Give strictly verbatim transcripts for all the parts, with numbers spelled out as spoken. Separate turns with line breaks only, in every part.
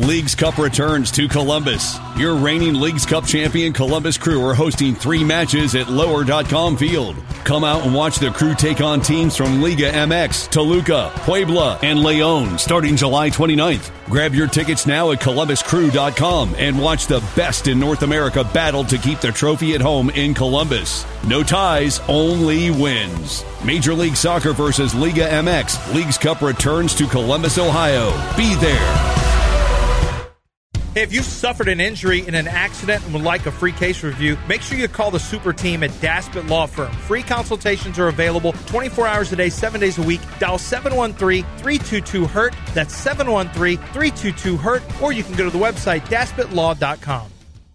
Leagues Cup returns to Columbus. Your reigning Leagues Cup champion Columbus Crew are hosting three matches at lower dot com Field. Come out and watch the Crew take on teams from Liga M X, Toluca, Puebla, and Leon starting July twenty-ninth. Grab your tickets now at columbus crew dot com and watch the best in North America battle to keep the trophy at home in Columbus. No ties, only wins. Major League Soccer versus Liga M X. Leagues Cup returns to Columbus, Ohio. Be there.
Hey, if you've suffered an injury in an accident and would like a free case review, make sure you call the super team at Daspit Law Firm. Free consultations are available twenty-four hours a day, seven days a week. Dial seven one three, three two two, hurt. That's seven one three, three two two, hurt. Or you can go to the website daspit law dot com.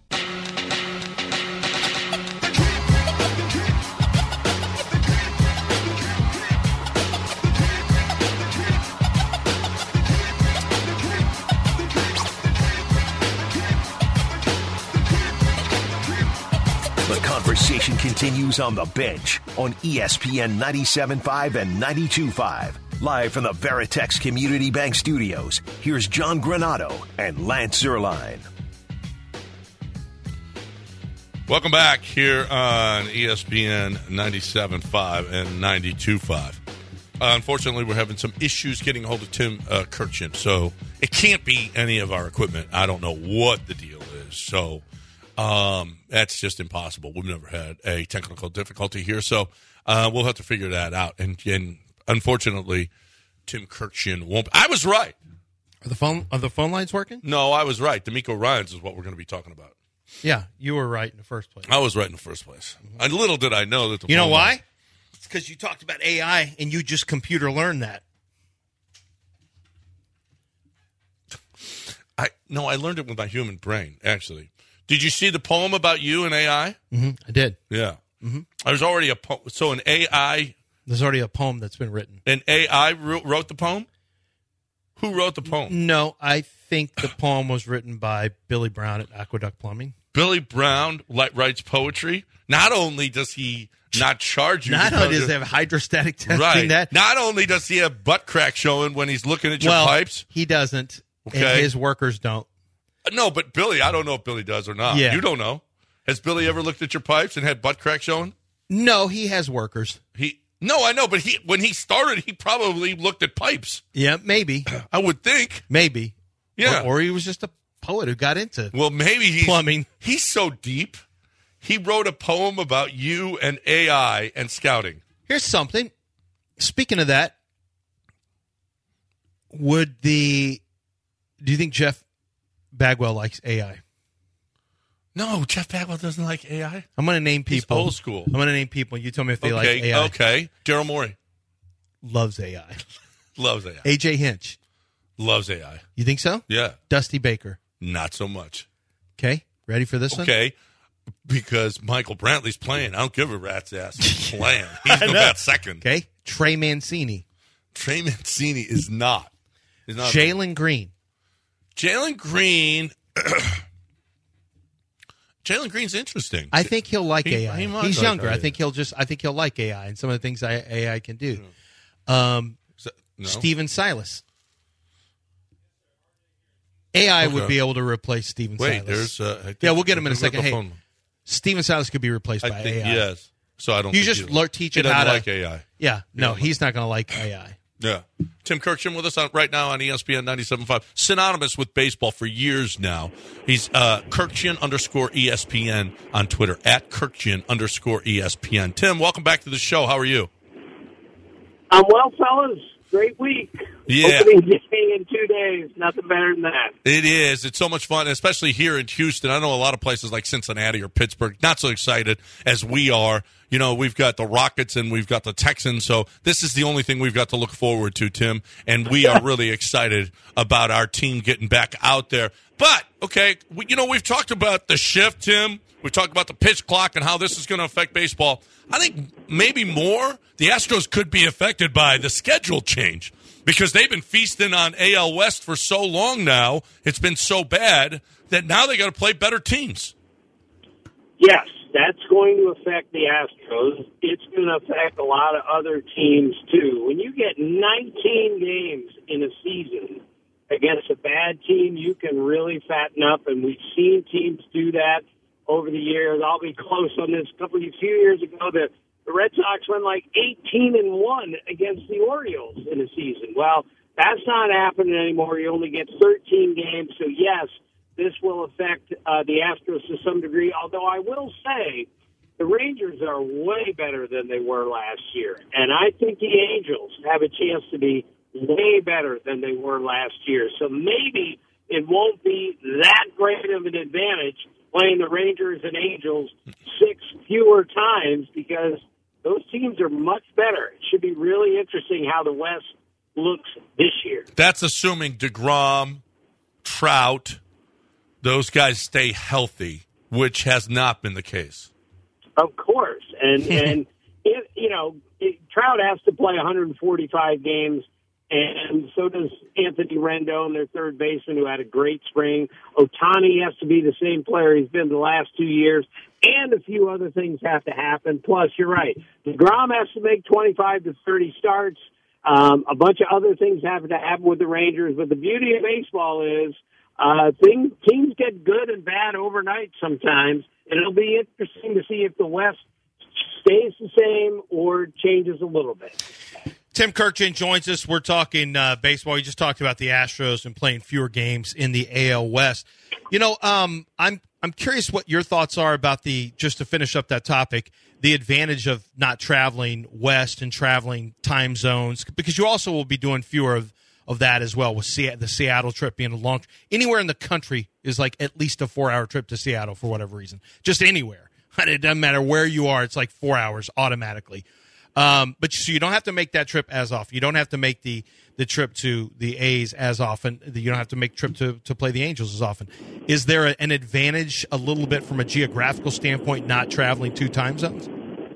Conversation continues on the bench on E S P N ninety-seven point five and ninety-two point five. Live from the Veritex Community Bank Studios, here's John Granato and Lance Zierlein.
Welcome back here on E S P N ninety-seven point five and ninety-two point five. Uh, unfortunately, we're having some issues getting a hold of Tim uh, Kurkjian, so it can't be any of our equipment. I don't know what the deal is, so... Um, that's just impossible. We've never had a technical difficulty here, so uh, we'll have to figure that out. And, and unfortunately, Tim Kurkjian won't. I was right.
Are the phone are the phone lines working?
No, I was right. D'Amico Ryans is what we're going to be talking about.
Yeah, you were right in the first place.
I was right in the first place. Mm-hmm. And little did I know that. The
you know why?
Lines...
It's because you talked about A I and you just computer learned that.
I no, I learned it with my human brain. Actually. Did you see the poem about you and A I?
Mm-hmm. I did.
Yeah.
Mm-hmm.
There's already a poem. So an A I...
There's already a poem that's been written.
An A I wrote the poem? Who wrote the poem?
No, I think the poem was written by Billy Brown at Aqueduct Plumbing.
Billy Brown writes poetry. Not only does he not charge you...
Not only does he have hydrostatic testing
right.
that...
Not only does he have butt crack showing when he's looking at your
well,
pipes...
he doesn't,
okay.
And his workers don't.
No, but Billy, I don't know if Billy does or not.
Yeah.
You don't know. Has Billy ever looked at your pipes and had butt crack showing?
No, he has workers.
He No, I know, but he when he started, he probably looked at pipes.
Yeah, maybe.
I would think.
Maybe.
Yeah.
Or, or he was just a poet who got into
well, maybe he's,
plumbing.
He's so deep. He wrote a poem about you and A I and scouting.
Here's something. Speaking of that, would the do you think Jeff Bagwell likes A I?
No, Jeff Bagwell doesn't like A I.
I'm going to name people.
He's old school.
I'm going to name people. You tell me if they
okay,
like A I.
Okay. Daryl Morey.
Loves A I.
Loves A I.
A J Hinch.
Loves A I.
You think so?
Yeah.
Dusty Baker.
Not so much.
Okay. Ready for this
okay.
one?
Okay. Because Michael Brantley's playing. I don't give a rat's ass. He's playing. He's going to bat second.
Okay. Trey Mancini.
Trey Mancini is not. not
Jalen Green.
Jalen Green. Jalen Green's interesting.
I think he'll like
he,
A I.
He
He's
like
younger.
A I.
I think he'll just. I think he'll like A I and some of the things A I can do. Um,
that, no?
Steven Silas. A I
okay.
would be able to replace Steven
Wait,
Silas.
there's. Uh,
yeah, we'll get him in a second. Hey,
phone.
Steven Silas could be replaced
I
by
think,
A I.
Yes. So I don't.
You
think
just
he,
learn, teach him
he
how to
like A I.
Yeah, no,
he
he's not going to like A I.
Yeah. Tim Kurkjian with us on, right now on E S P N ninety-seven point five. Synonymous with baseball for years now. He's uh, Kurkjian underscore E S P N on Twitter, at Kurkjian underscore E S P N. Tim, welcome back to the show. How are you?
I'm well, fellas. Great week.
Yeah.
Opening day in two days. Nothing better than that.
It is. It's so much fun, especially here in Houston. I know a lot of places like Cincinnati or Pittsburgh, not so excited as we are. You know, we've got the Rockets and we've got the Texans, so this is the only thing we've got to look forward to, Tim, and we are really excited about our team getting back out there. But, okay, we, you know, we've talked about the shift, Tim. We've talked about the pitch clock and how this is going to affect baseball. I think maybe more, the Astros could be affected by the schedule change because they've been feasting on A L West for so long now. It's been so bad that now they got to play better teams.
Yes, that's going to affect the Astros. It's going to affect a lot of other teams, too. When you get nineteen games in a season, against a bad team, you can really fatten up, and we've seen teams do that over the years. I'll be close on this. A couple of few years ago, the, the Red Sox went like eighteen and one against the Orioles in a season. Well, that's not happening anymore. You only get thirteen games, so yes, this will affect uh, the Astros to some degree, although I will say the Rangers are way better than they were last year, and I think the Angels have a chance to be way better than they were last year. So maybe it won't be that great of an advantage playing the Rangers and Angels six fewer times because those teams are much better. It should be really interesting how the West looks this year.
That's assuming DeGrom, Trout, those guys stay healthy, which has not been the case.
Of course. And, and it, you know, it, Trout has to play one hundred forty-five games, and so does Anthony Rendon, their third baseman, who had a great spring. Ohtani has to be the same player he's been the last two years, and a few other things have to happen. Plus, you're right, DeGrom has to make twenty-five to thirty starts. Um, a bunch of other things have to happen with the Rangers, but the beauty of baseball is uh, things, teams get good and bad overnight sometimes, and it'll be interesting to see if the West stays the same or changes a little bit.
Tim Kurkjian joins us. We're talking uh, baseball. We just talked about the Astros and playing fewer games in the A L West. You know, um, I'm I'm curious what your thoughts are about the, just to finish up that topic, the advantage of not traveling west and traveling time zones, because you also will be doing fewer of, of that as well, with Se- the Seattle trip being a long – anywhere in the country is like at least a four-hour trip to Seattle for whatever reason. Just anywhere. It doesn't matter where you are. It's like four hours automatically. Um, but so you don't have to make that trip as often. You don't have to make the, the trip to the A's as often. You don't have to make the trip to, to play the Angels as often. Is there a, an advantage a little bit from a geographical standpoint not traveling two time zones?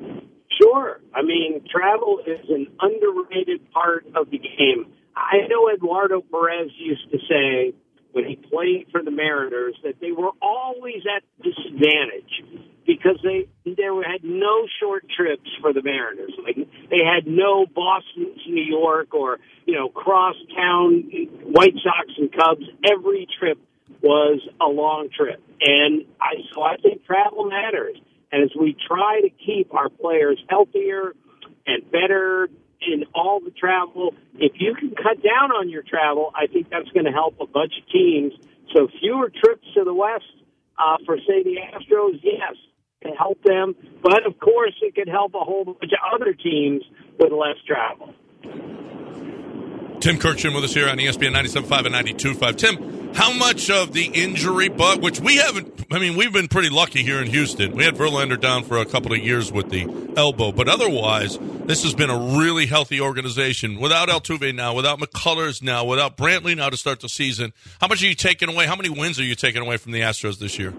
Sure. I mean, travel is an underrated part of the game. I know Eduardo Perez used to say when he played for the Mariners that they were always at disadvantage because they they had no short trips for the Mariners. Like they had no Boston to New York or, you know, cross town White Sox and Cubs. Every trip was a long trip. And I so I think travel matters. And as we try to keep our players healthier and better in all the travel, if you can cut down on your travel, I think that's going to help a bunch of teams. So fewer trips to the West uh, for, say, the Astros, yes, can help them. But, of course, it could help a whole bunch of other teams with less travel.
Tim Kurkjian with us here on E S P N ninety-seven point five and ninety-two point five. Tim, how much of the injury bug, which we haven't, I mean, we've been pretty lucky here in Houston. We had Verlander down for a couple of years with the elbow, but otherwise, this has been a really healthy organization. Without Altuve now, without McCullers now, without Brantley now to start the season, how much are you taking away? How many wins are you taking away from the Astros this year?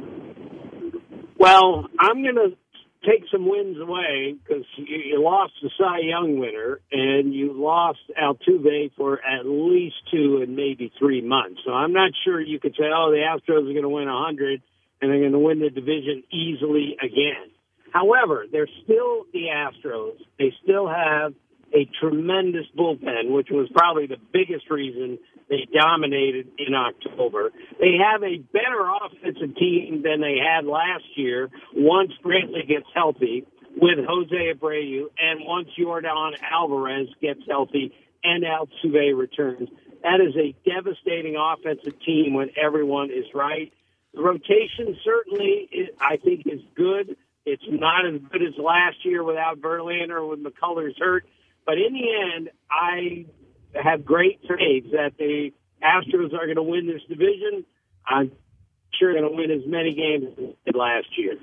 Well, I'm going to take some wins away because you, you lost the Cy Young winner and you lost Altuve for at least two and maybe three months. So I'm not sure you could say, oh, the Astros are going to win one hundred and they're going to win the division easily again. However, they're still the Astros. They still have a tremendous bullpen, which was probably the biggest reason they dominated in October. They have a better offensive team than they had last year once Brantley gets healthy with Jose Abreu and once Yordan Alvarez gets healthy and Altuve returns. That is a devastating offensive team when everyone is right. The rotation certainly, is, I think, is good. It's not as good as last year without Verlander or with McCullers hurt. But in the end, I have great faith that the Astros are going to win this division. I'm sure they're going to win as many games as they did last year.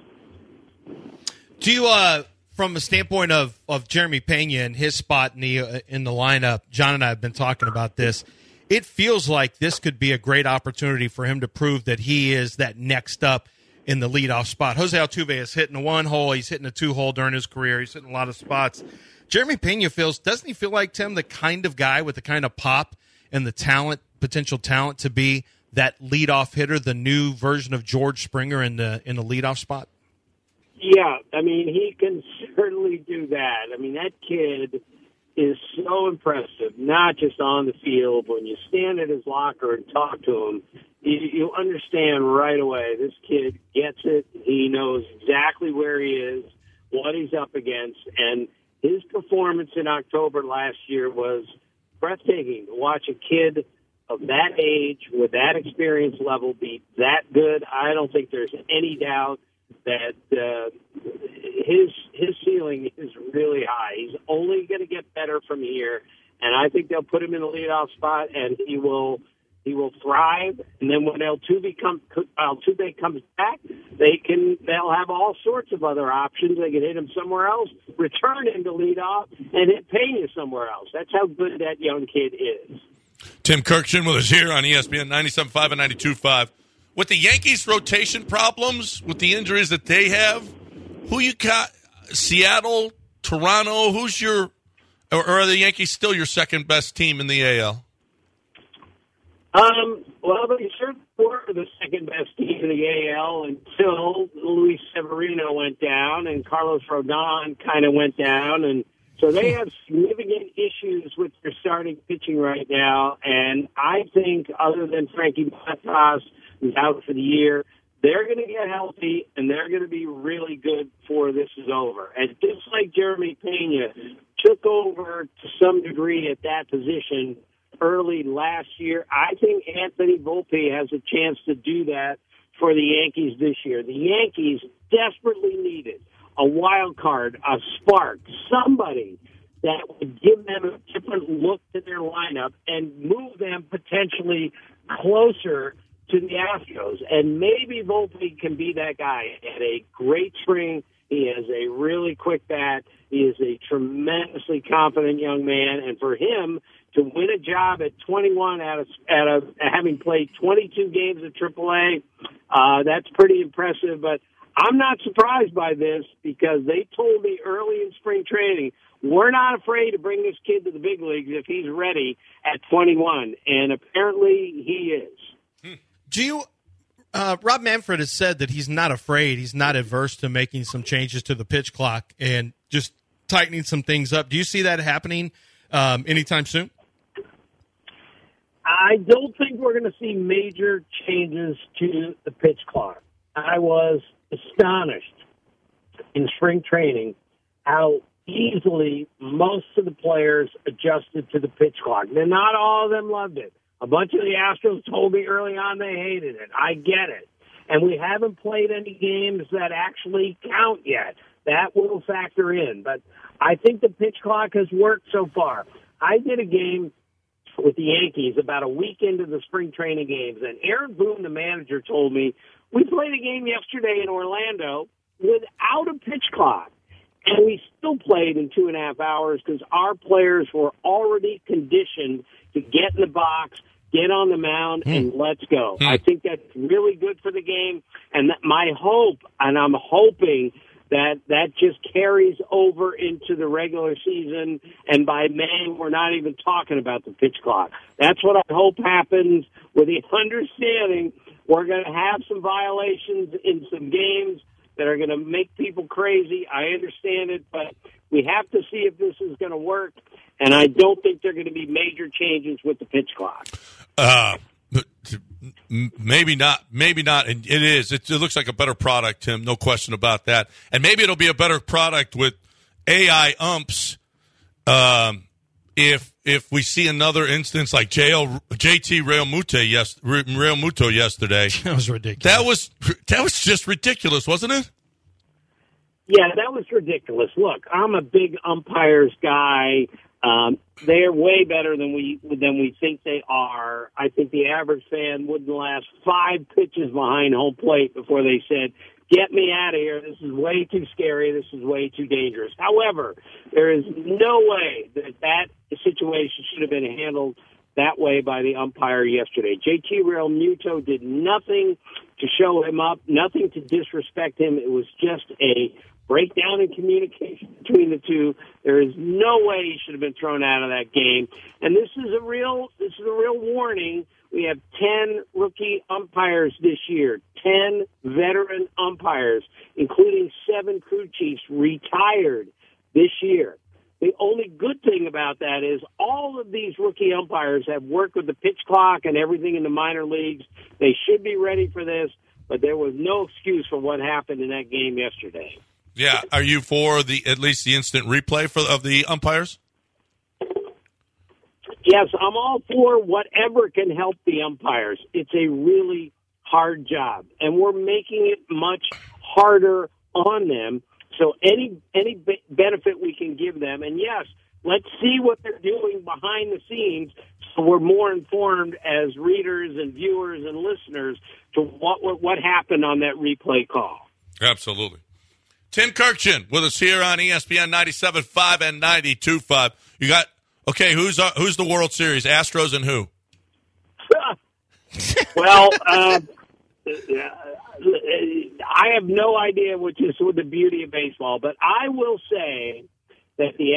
Do you, uh, from a standpoint of, of Jeremy Pena and his spot in the uh, in the lineup, John and I have been talking about this. It feels like this could be a great opportunity for him to prove that he is that next up in the leadoff spot. Jose Altuve is hitting the one hole. He's hitting the two hole during his career. He's hitting a lot of spots. Jeremy Pena feels, doesn't he feel like, Tim, the kind of guy with the kind of pop and the talent, potential talent to be that leadoff hitter, the new version of George Springer in the in the leadoff spot?
Yeah, I mean, he can certainly do that. I mean, that kid is so impressive, not just on the field. When you stand at his locker and talk to him, you, you understand right away this kid gets it. He knows exactly where he is, what he's up against, and his performance in October last year was breathtaking. To watch a kid of that age with that experience level be that good, I don't think there's any doubt that uh, his his ceiling is really high. He's only going to get better from here, and I think they'll put him in the leadoff spot, and he will he will thrive. And then when Altuve comes Altuve comes back, they can they'll have all sorts of other options. They can hit him somewhere else, return him to leadoff, and hit Pena somewhere else. That's how good that young kid is.
Tim Kirkshin with us here on E S P N ninety-seven point five and ninety-two point five. With the Yankees' rotation problems, with the injuries that they have, who you got? Seattle, Toronto, who's your, or are the Yankees still your second best team in the A L?
Um, well, they certainly were the second best team in the A L until Luis Severino went down and Carlos Rodon kind of went down, and so they have significant issues with their starting pitching right now. And I think, other than Frankie Montas, who's out for the year, they're going to get healthy, and they're going to be really good before this is over. And just like Jeremy Pena took over to some degree at that position early last year, I think Anthony Volpe has a chance to do that for the Yankees this year. The Yankees desperately needed a wild card, a spark, somebody that would give them a different look to their lineup and move them potentially closer to the Astros. And maybe Volpe can be that guy. He had a great spring. He has a really quick bat. He is a tremendously confident young man. And for him to win a job at twenty-one out of, out of having played twenty-two games at triple A, uh, that's pretty impressive. But I'm not surprised by this because they told me early in spring training, we're not afraid to bring this kid to the big leagues if he's ready at twenty-one. And apparently he is.
Do you, uh, Rob Manfred has said that he's not afraid, he's not averse to making some changes to the pitch clock and just tightening some things up. Do you see that happening um, anytime soon?
I don't think we're going to see major changes to the pitch clock. I was astonished in spring training how easily most of the players adjusted to the pitch clock. Now, not all of them loved it. A bunch of the Astros told me early on they hated it. I get it. And we haven't played any games that actually count yet. That will factor in. But I think the pitch clock has worked so far. I did a game with the Yankees about a week into the spring training games, and Aaron Boone, the manager, told me, we played a game yesterday in Orlando without a pitch clock, and we still played in two and a half hours because our players were already conditioned to get in the box, get on the mound, mm. and let's go. Mm. I think that's really good for the game, and that my hope, and I'm hoping that that just carries over into the regular season, and by May, we're not even talking about the pitch clock. That's what I hope happens, with the understanding we're going to have some violations in some games that are going to make people crazy. I understand it, but we have to see if this is going to work, and I don't think there are going to be major changes with the pitch clock.
Uh, maybe not. Maybe not. And it is. It, it looks like a better product, Tim. No question about that. And maybe it'll be a better product with A I umps. Um, if if we see another instance like J L, J T Realmuto yes, Realmuto yesterday,
that was ridiculous.
That was that was just ridiculous, wasn't it?
Yeah, that was ridiculous. Look, I'm a big umpires guy. Um, they're way better than we than we think they are. I think the average fan wouldn't last five pitches behind home plate before they said, get me out of here. This is way too scary. This is way too dangerous. However, there is no way that that situation should have been handled that way by the umpire yesterday. J T Realmuto did nothing to show him up, nothing to disrespect him. It was just a breakdown in communication between the two. There is no way he should have been thrown out of that game. And this is a real this is a real warning. We have ten rookie umpires this year, ten veteran umpires, including seven crew chiefs retired this year. The only good thing about that is all of these rookie umpires have worked with the pitch clock and everything in the minor leagues. They should be ready for this, but there was no excuse for what happened in that game yesterday.
Yeah, are you for the at least the instant replay for of the umpires?
Yes, I'm all for whatever can help the umpires. It's a really hard job, and we're making it much harder on them. So any any be- benefit we can give them, and yes, let's see what they're doing behind the scenes so we're more informed as readers and viewers and listeners to what what, what happened on that replay call.
Absolutely. Tim Kurkjian with us here on E S P N ninety-seven point five and ninety-two point five. You got, okay, who's uh, who's the World Series? Astros and who?
well, uh, I have no idea, which is the beauty of baseball, but I will say that the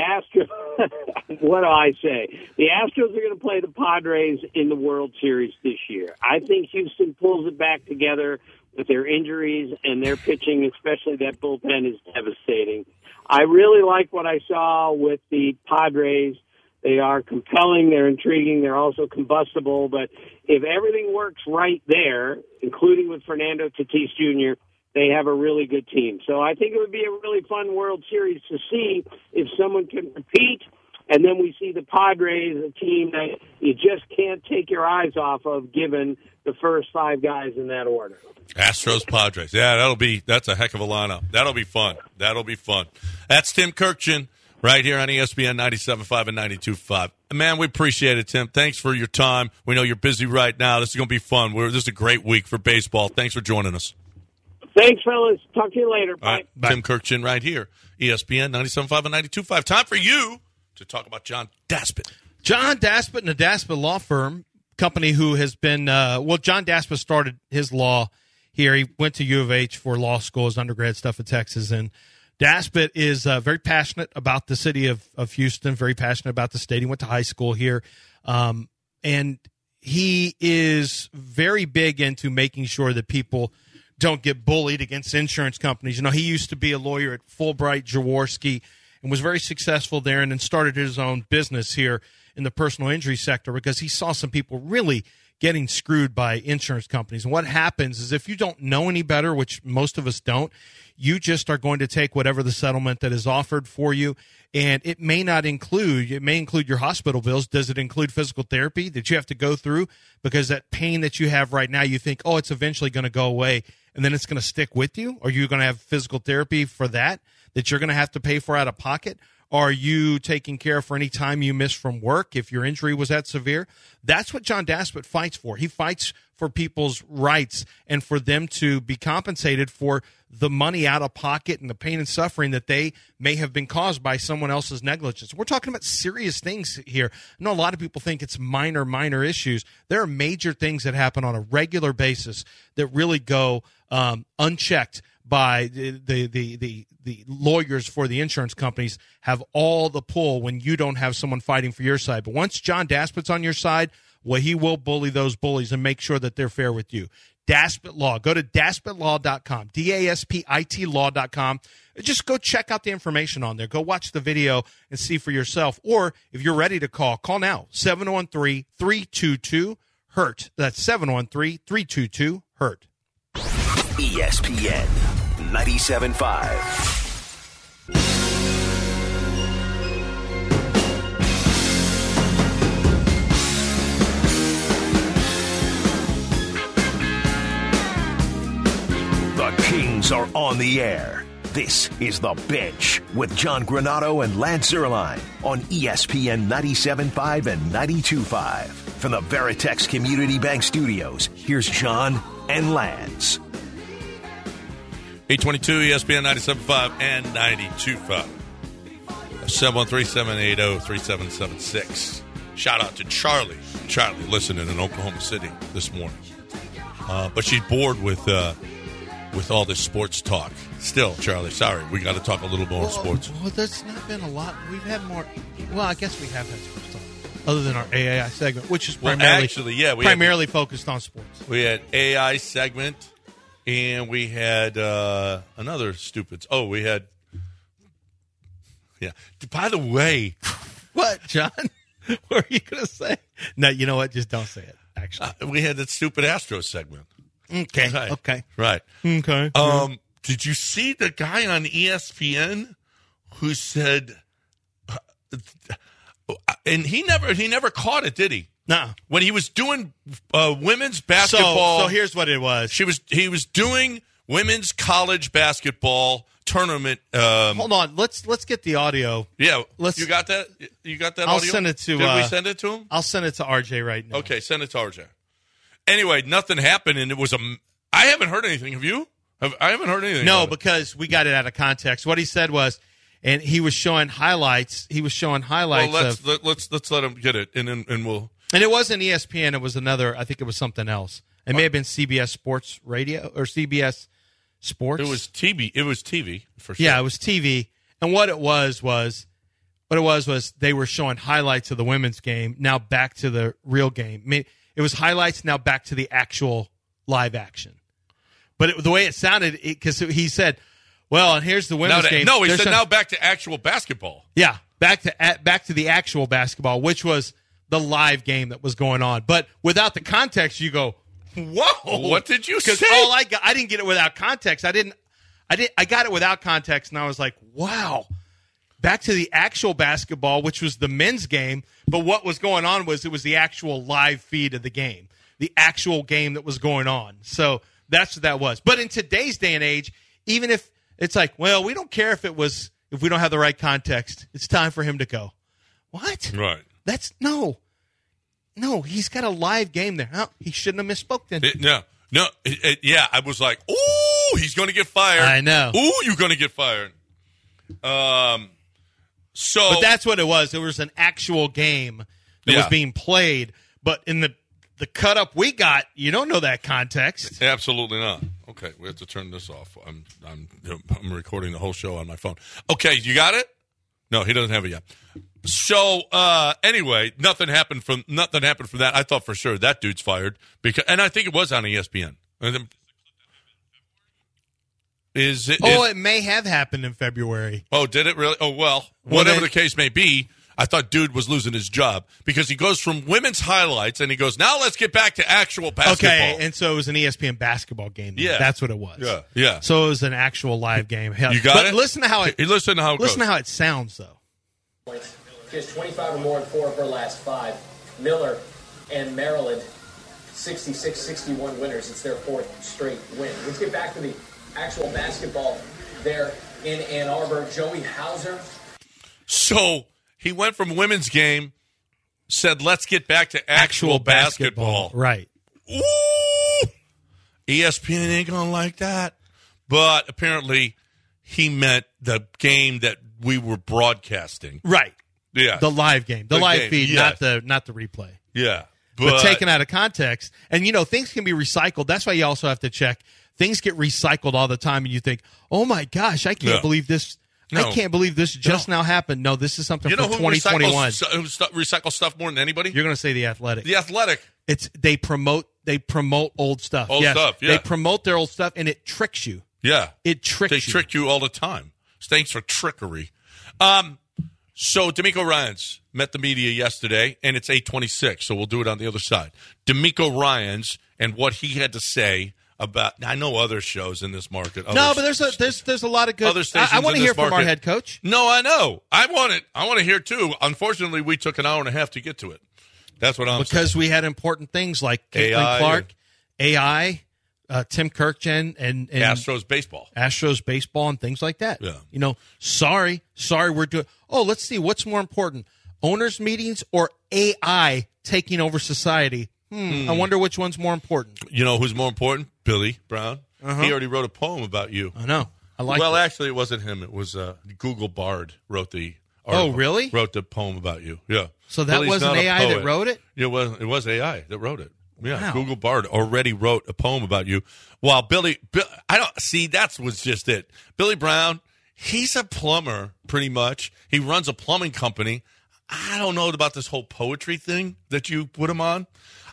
Astros, what do I say? The Astros are going to play the Padres in the World Series this year. I think Houston pulls it back together with their injuries and their pitching, especially that bullpen, is devastating. I really like what I saw with the Padres. They are compelling, they're intriguing, they're also combustible, but if everything works right there, including with Fernando Tatis Junior, they have a really good team. So I think it would be a really fun World Series to see if someone can repeat, and then we see the Padres, a team that you just can't take your eyes off of given the first five guys in that order.
Astros, Padres. Yeah, that'll be, that's a heck of a lineup. That'll be fun. That'll be fun. That's Tim Kurkjian right here on E S P N ninety-seven point five and ninety-two point five. Man, we appreciate it, Tim. Thanks for your time. We know you're busy right now. This is going to be fun. We're, this is a great week for baseball. Thanks for joining us.
Thanks, fellas. Talk to you later. Bye.
Right. Bye. Tim Kurkjian right here, E S P N ninety-seven point five and ninety-two point five. Time for you to talk about John Daspit.
John Daspit and the Daspit Law Firm, company who has been, uh, well, John Daspit started his law here. He went to U of H for law school, his undergrad stuff at Texas, and Daspit is uh, very passionate about the city of, of Houston, very passionate about the state. He went to high school here, um, and he is very big into making sure that people don't get bullied against insurance companies. You know, he used to be a lawyer at Fulbright Jaworski and was very successful there, and then started his own business here in the personal injury sector because he saw some people really getting screwed by insurance companies. And what happens is if you don't know any better, which most of us don't, you just are going to take whatever the settlement that is offered for you. And it may not include, it may include your hospital bills. Does it include physical therapy that you have to go through? Because that pain that you have right now, you think, oh, it's eventually going to go away, and then it's going to stick with you? Are you going to have physical therapy for that, that you're going to have to pay for out of pocket? Are you taking care for any time you miss from work if your injury was that severe? That's what John Daspit fights for. He fights for people's rights and for them to be compensated for the money out of pocket and the pain and suffering that they may have been caused by someone else's negligence. We're talking about serious things here. I know a lot of people think it's minor, minor issues. There are major things that happen on a regular basis that really go um, unchecked by the, the the the the lawyers for the insurance companies, have all the pull when you don't have someone fighting for your side. But once John Daspit's on your side, well, he will bully those bullies and make sure that they're fair with you. Daspit Law. Go to daspit law dot com, D A S P I T law dot com. Just go check out the information on there. Go watch the video and see for yourself. Or if you're ready to call, call now, seven one three, three two two, HURT. That's seven one three, three two two, HURT.
E S P N ninety-seven point five. The Kings are on the air. This is The Bench with John Granato and Lance Zierlein on E S P N ninety-seven point five and ninety-two point five. From the Veritex Community Bank Studios, here's John and Lance.
eight twenty-two E S P N ninety-seven point five and ninety-two point five. seven one three, seven eight zero, three seven seven six. Shout out to Charlie. Charlie listening in Oklahoma City this morning. Uh, but she's bored with uh, with all this sports talk. Still, Charlie, sorry. We got to talk a little more
well,
sports.
Well, there's not been a lot. We've had more. Well, I guess we have had sports talk. Other than our A A I segment, which is primarily,
well, actually, yeah, we
primarily
had,
focused on sports.
We had A I segment. And we had uh, another stupid. Oh, we had Yeah. By the way,
What, John? What are you going to say? No, you know what? Just don't say it, actually.
uh, we had that stupid Astros segment.
Okay.
Right.
Okay.
Right.
Okay.
Um, did you see the guy on E S P N who said, uh, and he never he never caught it, did he?
No.
When he was doing uh, women's basketball.
So, so here's what it was.
She was he was doing women's college basketball tournament. Um,
Hold on. Let's let's get the audio.
yeah,
Let's-
you got that? You got that?
I'll
audio?
send it to,
Did we
uh,
send it to him?
I'll send it to R J right now.
Okay, send it to R J. Anyway, nothing happened, and it was a. I haven't heard anything. Have you? Have, I haven't heard anything.
No,
about it.
because we got it out of context. What he said was, and he was showing highlights. He was showing
Well,
highlights
let's
of,
let, let's let's let him get it, and then and we'll.
and it wasn't E S P N. It was another. I think it was something else. It may have been C B S Sports Radio or C B S Sports.
It was T V. It was T V for sure.
Yeah, it was T V. And what it was was, what it was was they were showing highlights of the women's game. Now back to the real game. I mean, it was highlights. Now back to the actual live action. But it, the way it sounded, because he said, "Well, and here's the
Now
women's
to,
game."
no, he
There's
said
some-
now back to actual basketball.
Yeah, back to at, back to the actual basketball, which was the live game that was going on. But without the context, you go, "Whoa!"
What did you
Because
say?
all I got, I didn't get it without context. I didn't. I did. I got it without context, and I was like, "Wow!" Back to the actual basketball, which was the men's game. But what was going on was it was the actual live feed of the game, the actual game that was going on. So that's what that was. But in today's day and age, even if it's like, well, we don't care if it was if we don't have the right context. It's time for him to go. What?
Right.
That's no, no. He's got a live game there. No, he shouldn't have misspoke then.
It- no, no. It, it- yeah, I was like, "Ooh, he's going to get fired."
I know.
Ooh, you're going to get fired. Um. So,
But that's what it was. It was an actual game that
Yeah.
was being played. But in the the cut up we got, you don't know that context.
absolutely not. Okay, we have to turn this off. I'm I'm I'm recording the whole show on my phone. Okay, you got it? No, he doesn't have it yet. So uh, anyway, nothing happened from nothing happened from that. I thought for sure that dude's fired because, and I think it was on E S P N. And then- Is it?
Oh,
is-
it may have happened in February.
oh, did it really? Oh, well,
Well,
whatever
then-
the case may be. I thought dude was losing his job because he goes from women's highlights and he goes, now let's get back to actual basketball.
Okay, and so it was an E S P N basketball game. then.
Yeah.
That's what it was.
Yeah, yeah.
So it was an actual live game. Hell,
You got
but
it?
listen to how it
Hey, listen to how it
listen
goes.
to how it sounds though.
Points. She has twenty-five or more in four of her last five. Miller and Maryland, sixty-six sixty-one winners. It's their fourth straight win. Let's get back to the actual basketball there in Ann Arbor. Joey Hauser.
So he went from women's game, said, let's get back to actual, basketball.
Right.
Ooh! E S P N ain't going to like that. But apparently he meant the game that we were broadcasting.
Right.
Yeah.
The live game. The,
The
live
game,
feed,
yes.
not the not the replay.
yeah.
But, taken out of context. And, you know, things can be recycled. That's why you also have to check. Things get recycled all the time, and you think, oh, my gosh, I can't
No.
believe this.
No.
I can't believe this just now happened. No, this is something
you know
from
who
twenty twenty-one.
recycles, who stu- recycles stuff more than anybody?
You're going to say The Athletic.
The Athletic.
It's They promote They promote old stuff.
Old
Yes,
stuff, yeah.
They promote their old stuff, and it tricks you.
Yeah.
It tricks
They
you.
trick you all the time. Thanks for trickery. Um, so D'Amico Ryans met the media yesterday, and it's eight twenty-six, so we'll do it on the other side. D'Amico Ryans and what he had to say about – I know other shows in this market.
No,
other
but there's a there's there's a lot of good.
Other stations
I, I want
in
to hear
this
from our
market.
head coach.
No, I know. I want it. I want to hear too. Unfortunately, we took an hour and a half to get to it. That's what I'm saying.
Because we had important things like
A I
Caitlin Clark, A I, uh, Tim Kirkchen, and, and
Astros baseball.
Astros baseball and things like that.
Yeah.
You know, sorry, sorry, we're doing. Oh, let's see, what's more important, owners' meetings or A I taking over society? Hmm, I wonder which one's more important.
You know who's more important? Billy Brown.
Uh-huh.
He already wrote a poem about you.
I know. I like.
well,
it.
actually, it wasn't him. It was uh, Google Bard wrote the article.
Oh, really?
Wrote the poem about you. Yeah.
So that
Billy's
wasn't
not a
A I that
poet.
wrote it?
Yeah, it was. It was A I that wrote it. Yeah.
Wow.
Google Bard already wrote a poem about you. While Billy, Bill, I don't see. That was just it. Billy Brown. He's a plumber, pretty much. He runs a plumbing company. I don't know about this whole poetry thing that you put him on.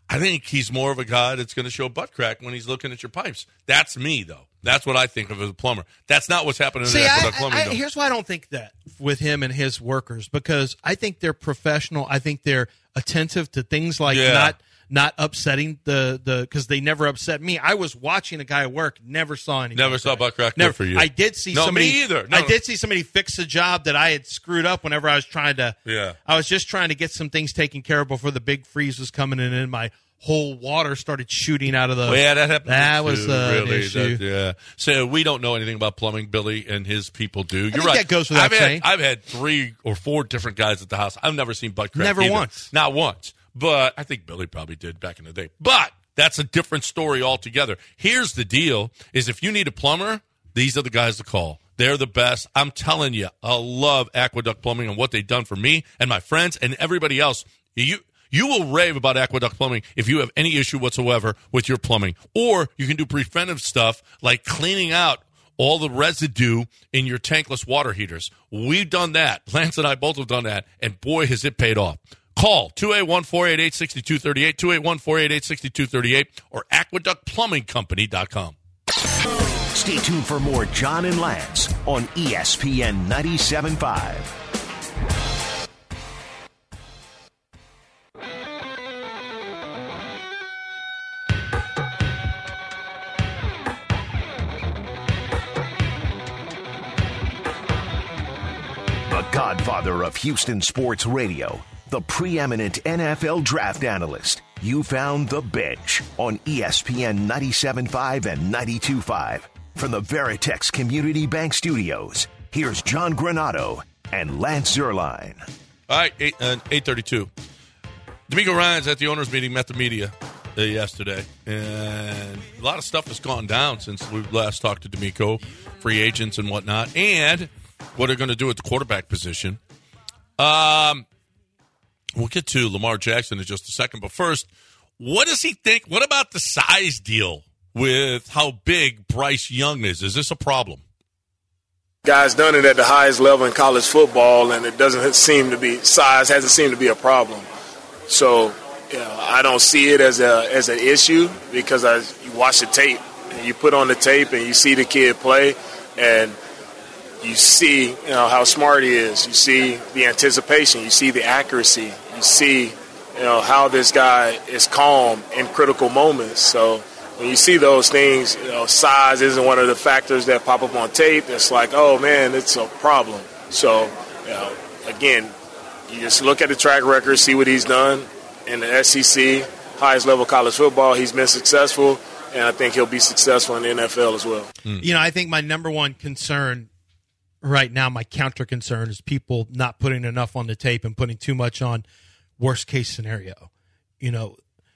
I think he's more of a guy that's going to show butt crack when he's looking at your pipes. That's me, though. That's what I think of as a plumber. That's not what's happening
See,
in
I,
Aqueduct Plumbing.
I,
though.
here's why I don't think that with him and his workers, because I think they're professional. I think they're attentive to things like
Yeah.
not not upsetting the the because they never upset me. I was watching a guy at work, never saw any.
Never
butt
saw
crack.
butt crack. Good
Never
for you.
I did see
No,
somebody
me either. No,
I
no.
did see somebody fix a job that I had screwed up whenever I was trying to.
Yeah.
I was just trying to get some things taken care of before the big freeze was coming in, and my whole water started shooting out of the.
Well, yeah, that happened.
That
too,
was uh,
really.
an issue.
That- yeah. So we don't know anything about plumbing. Billy and his people do. You're
think
right.
that goes without
I've had,
saying.
I've had three or four different guys at the house. I've never seen butt crack.
Never
either.
once.
Not once. But I think Billy probably did back in the day. But that's a different story altogether. Here's the deal: is if you need a plumber, these are the guys to call. They're the best. I'm telling you, I love Aqueduct Plumbing and what they've done for me and my friends and everybody else. You you will rave about Aqueduct Plumbing if you have any issue whatsoever with your plumbing. Or you can do preventive stuff like cleaning out all the residue in your tankless water heaters. We've done that. Lance and I both have done that, and boy, has it paid off. Call two eight one, four eight eight, six two three eight, two eight one, four eight eight, six two three eight, or aqueduct plumbing company dot com.
Stay tuned for more John and Lance on E S P N ninety-seven point five. The godfather of Houston sports radio, the preeminent N F L draft analyst. You found The Bench on E S P N ninety-seven point five and ninety-two point five. From the Veritex Community Bank Studios, here's John Granato and Lance Zierlein.
All right, eight, uh, eight thirty-two. D'Amico Ryans at the owners' meeting met the media uh, yesterday, and a lot of stuff has gone down since we last talked to D'Amico, free agents and whatnot, and what they're going to do at the quarterback position. Um, we'll get to Lamar Jackson in just a second, but first, what does he think? What about the size deal with how big Bryce Young is? Is this a problem?
Guys done it at the highest level in college football, and it doesn't seem to be size hasn't seemed to be a problem. So, you know, I don't see it as a as an issue because I you watch the tape and you put on the tape and you see the kid play, and you see, you know, how smart he is. You see the anticipation. You see the accuracy. You see, you know, how this guy is calm in critical moments. So when you see those things, you know, size isn't one of the factors that pop up on tape. It's like, oh, man, it's a problem. So, you know, again, you just look at the track record, see what he's done in the S E C, highest level college football. He's been successful, and I think he'll be successful in the N F L as well.
Mm. You know, I think my number one concern right now, my counter concern, is people not putting enough on the tape and putting too much on worst case scenario. You know,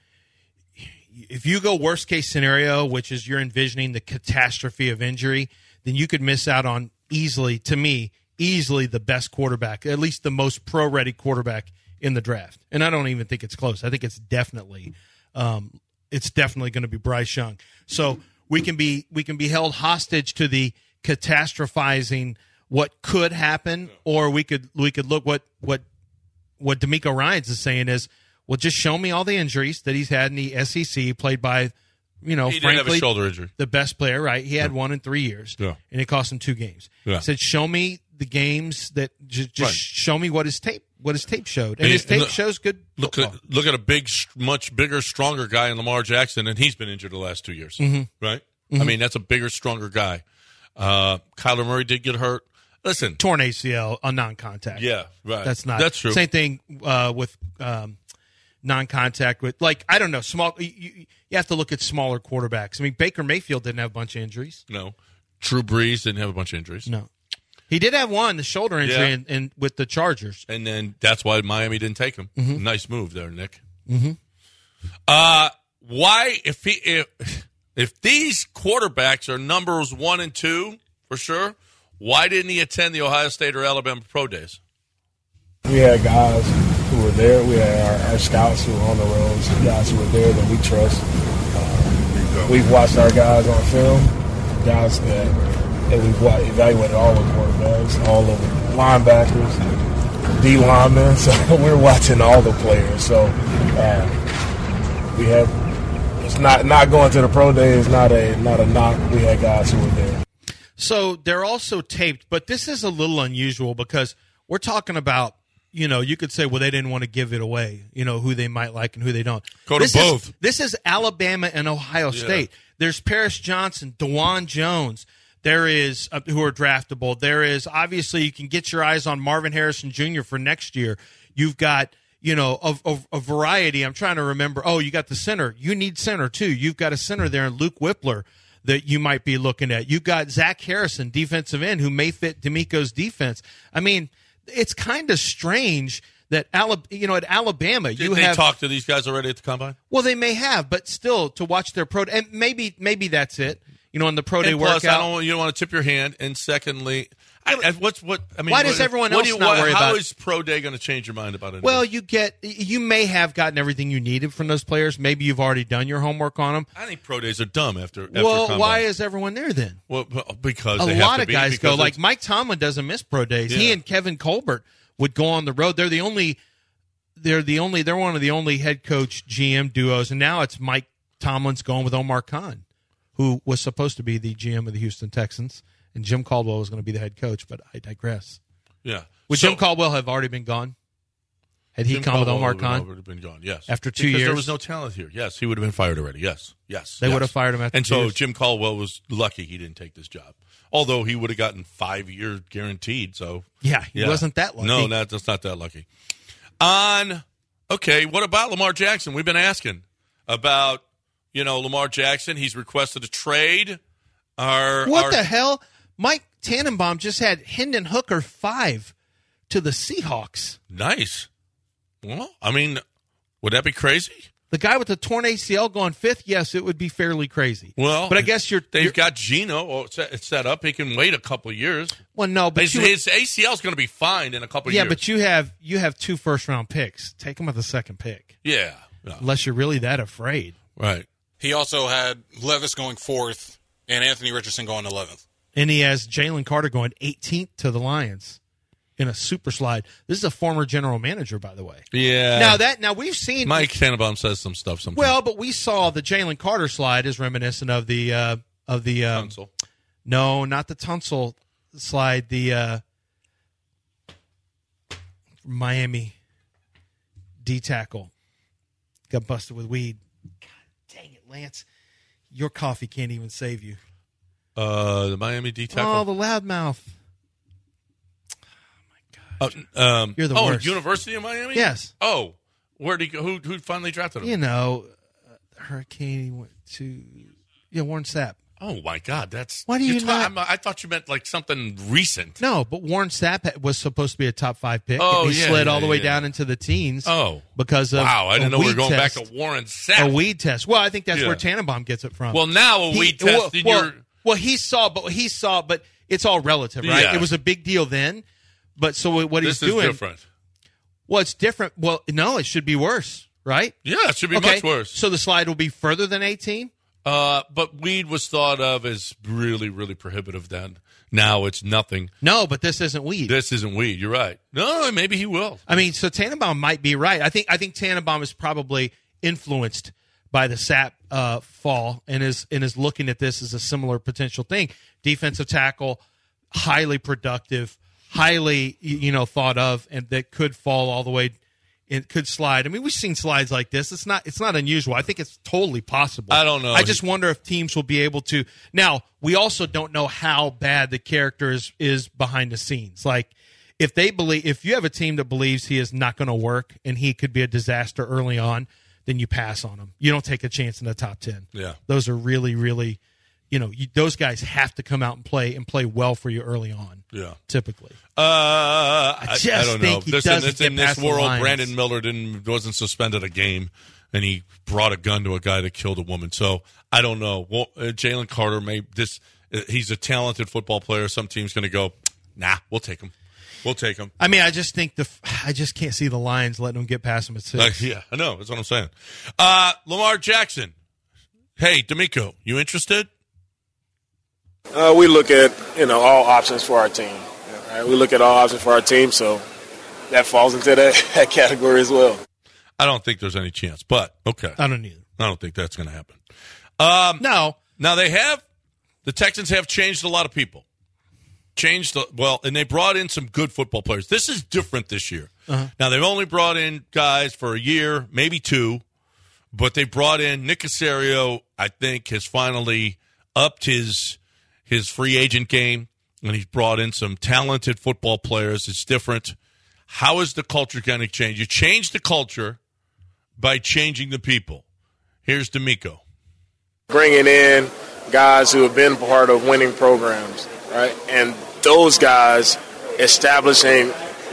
if you go worst case scenario, which is you're envisioning the catastrophe of injury, then you could miss out on easily, to me, easily the best quarterback, at least the most pro-ready quarterback in the draft. And I don't even think it's close. I think it's definitely um, it's definitely going to be Bryce Young. So we can be we can be held hostage to the catastrophizing what could happen, or we could we could look what what what D'Amico Ryans is saying is, well, just show me all the injuries that he's had in the S E C, played by, you know,
He did
frankly,
have a shoulder injury.
the best player, right? He had one in three years,
Yeah.
and it cost him two games.
Yeah.
He said, show me the games that just, just
Right.
show me what his tape what his tape showed, and
And
his
he-
tape
look-
shows good
Look
football.
at look at a big, much bigger, stronger guy in Lamar Jackson, and he's been injured the last two years,
Mm-hmm.
right? I mean, that's a bigger, stronger guy. Uh, Kyler Murray did get hurt. Listen,
Torn A C L on non-contact.
yeah, right.
That's not
That's true.
Same thing uh, with um, non-contact with, like, I don't know, small. You, you you have to look at smaller quarterbacks. I mean, Baker Mayfield didn't have a bunch of injuries.
No, Drew Brees didn't have a bunch of injuries.
No, he did have one, the shoulder injury,
Yeah.
in, in, with the Chargers.
And then that's why Miami didn't take him.
Mm-hmm.
Nice move there, Nick. Mm-hmm. Uh, why, if he, if if these quarterbacks are numbers one and two for sure, why didn't he attend the Ohio State or Alabama Pro Days?
We had guys who were there. We had our, our scouts who were on the road, some guys who were there that we trust. Uh, we've watched our guys on film, guys that, that we've wa- evaluated all the quarterbacks, all of the linebackers, D linemen. So we're watching all the players. So uh, we had it's not not going to the pro day is not a not a knock. We had guys who were there.
So they're also taped, but this is a little unusual because we're talking about, you know, you could say, well, they didn't want to give it away, you know, who they might like and who they don't.
Go to
this
both.
Is, this is Alabama and Ohio
Yeah.
State. There's Paris Johnson, DeJuan Jones. There is, uh, who are draftable. There is, obviously, you can get your eyes on Marvin Harrison Junior for next year. You've got, you know, a, a, a variety. I'm trying to remember. Oh, you got the center. You need center, too. You've got a center there in Luke Whippler that you might be looking at. You've got Zach Harrison, defensive end, who may fit D'Amico's defense. I mean, it's kind of strange that, Alabama, you know, at Alabama,
Did
you
they
have –
talk to these guys already at the Combine?
Well, they may have, but still, to watch their pro – and maybe maybe that's it. You know, in the pro day
And plus,
workout.
I don't, you don't want to tip your hand. And secondly, I, I, what's what? I mean,
Why does
what,
everyone
what
else
do you,
not
what,
worry
how
about-
is pro day going to change your mind about it?
Well, you get you may have gotten everything you needed from those players. Maybe you've already done your homework on them.
I think pro days are dumb after. after
Well,
Combine.
why is everyone there then?
Well, because
A
they have
lot
to
of
be,
guys go.
because
Like
it's-
Mike Tomlin doesn't miss pro days. He
Yeah.
and Kevin Colbert would go on the road. They're the only. They're the only. They're one of the only head coach G M duos, and now it's Mike Tomlin's going with Omar Khan, who was supposed to be the G M of the Houston Texans, and Jim Caldwell was going to be the head coach. But I digress.
Yeah.
Would
So-
Jim Caldwell have already been gone? Had he
Jim
come with
Caldwell
Omar
would have
Khan?
already been gone. Yes.
After two
because
years?
there was no talent here. Yes, he would have been fired already. Yes, yes.
They
yes.
would have fired him after
And
two
so
years.
Jim Caldwell was lucky he didn't take this job, although he would have gotten five years guaranteed. So
Yeah, he wasn't that lucky.
No, that, that's not that lucky. On okay, what about Lamar Jackson? We've been asking about you know Lamar Jackson. He's requested a trade. Our,
What
our,
the hell? Mike Tannenbaum just had Hendon Hooker five to the Seahawks.
Nice. Well, I mean, would that be crazy?
The guy with the torn A C L going fifth, yes, it would be fairly crazy.
Well,
but I guess you're
they've
you're,
got Geno set, set up. He can wait a couple of years.
well, no, but
His,
you,
his A C L is going to be fine in a couple of
yeah,
years.
but you have you have two first round picks. Take him with the second pick,
yeah, yeah,
unless you're really that afraid.
right.
He also had Levis going fourth and Anthony Richardson going eleventh.
And he has Jalen Carter going eighteenth to the Lions in a super slide. This is a former general manager, by the way.
Yeah.
Now that now we've seen
Mike Tannenbaum says some stuff sometimes.
well, but we saw the Jalen Carter slide is reminiscent of the uh, of the um,
Tunsil.
no, not the Tunsil slide. The uh, Miami D tackle got busted with weed. God dang it, Lance! Your coffee can't even save you.
Uh, the Miami D tackle.
Oh, the loudmouth.
Oh, um,
You're the
oh,
worst.
University of Miami.
Yes.
Oh, where did he go? Who who finally drafted him?
You know, uh, Hurricane he went to yeah Warren Sapp.
Oh my God, that's
Why do you
you're
not-
I'm- I thought you meant like something recent.
No, but Warren Sapp was supposed to be a top five pick.
Oh,
and he
yeah,
slid
yeah,
all the way
yeah.
down into the teens.
Oh,
because of
wow! I didn't
a
know we were
weed
going
test.
back to Warren Sapp.
A weed test. Well, I think that's
Yeah.
where Tannenbaum gets it from.
Well, now a
He-
weed test
well,
in
well,
your
well, he saw, but he saw, but it's all relative, right?
Yeah.
It was a big deal then, but so what
this
he's
is
doing,
different.
well, it's different. Well, no, it should be worse, right?
Yeah, it should be
Okay,
much worse.
So the slide will be further than eighteen.
Uh, but weed was thought of as really, really prohibitive then. Now it's nothing.
No, but this isn't weed.
This isn't weed. You're right. No, maybe he will.
I mean, so Tannenbaum might be right. I think I think Tannenbaum is probably influenced by the Sapp uh, fall and is and is looking at this as a similar potential thing. Defensive tackle, highly productive, highly you know thought of, and that could fall all the way. It could slide. I mean, we've seen slides like this. It's not. It's not unusual. I think it's totally possible.
I don't know.
I just wonder if teams will be able to. Now, we also don't know how bad the character is, is behind the scenes. Like, if they believe, if you have a team that believes he is not going to work and he could be a disaster early on, then you pass on him. You don't take a chance in the top ten.
Yeah,
those are really, really, you know, you, those guys have to come out and play and play well for you early on.
Yeah,
typically.
Uh, I,
I just
I don't
think
know.
he
This,
doesn't
in, this, in
get
this
past the
world,
lines.
Brandon Miller didn't wasn't suspended a game, and he brought a gun to a guy that killed a woman. So I don't know. Well, uh, Jalen Carter may this. Uh, he's a talented football player. Some team's going to go, nah, we'll take him. We'll take him.
I mean, I just think the I just can't see the Lions letting them get past him at six.
Like, yeah, I know. That's what I'm saying. Uh, Lamar Jackson. Hey, D'Amico, you interested?
Uh, we look at you know all options for our team. Right? We look at all options for our team, so that falls into that, that category as well.
I don't think there's any chance, but okay.
I don't either.
I don't think that's going to happen. Um,
no.
Now, they have – the Texans have changed a lot of people. Changed – well, and they brought in some good football players. This is different this year. Uh-huh. Now, they've only brought in guys for a year, maybe two, but they brought in Nick Caserio, I think, has finally upped his his free agent game, and he's brought in some talented football players. It's different. How is the culture going to change? You change the culture by changing the people. Here's DeMeco.
Bringing in guys who have been part of winning programs, right? And those guys establishing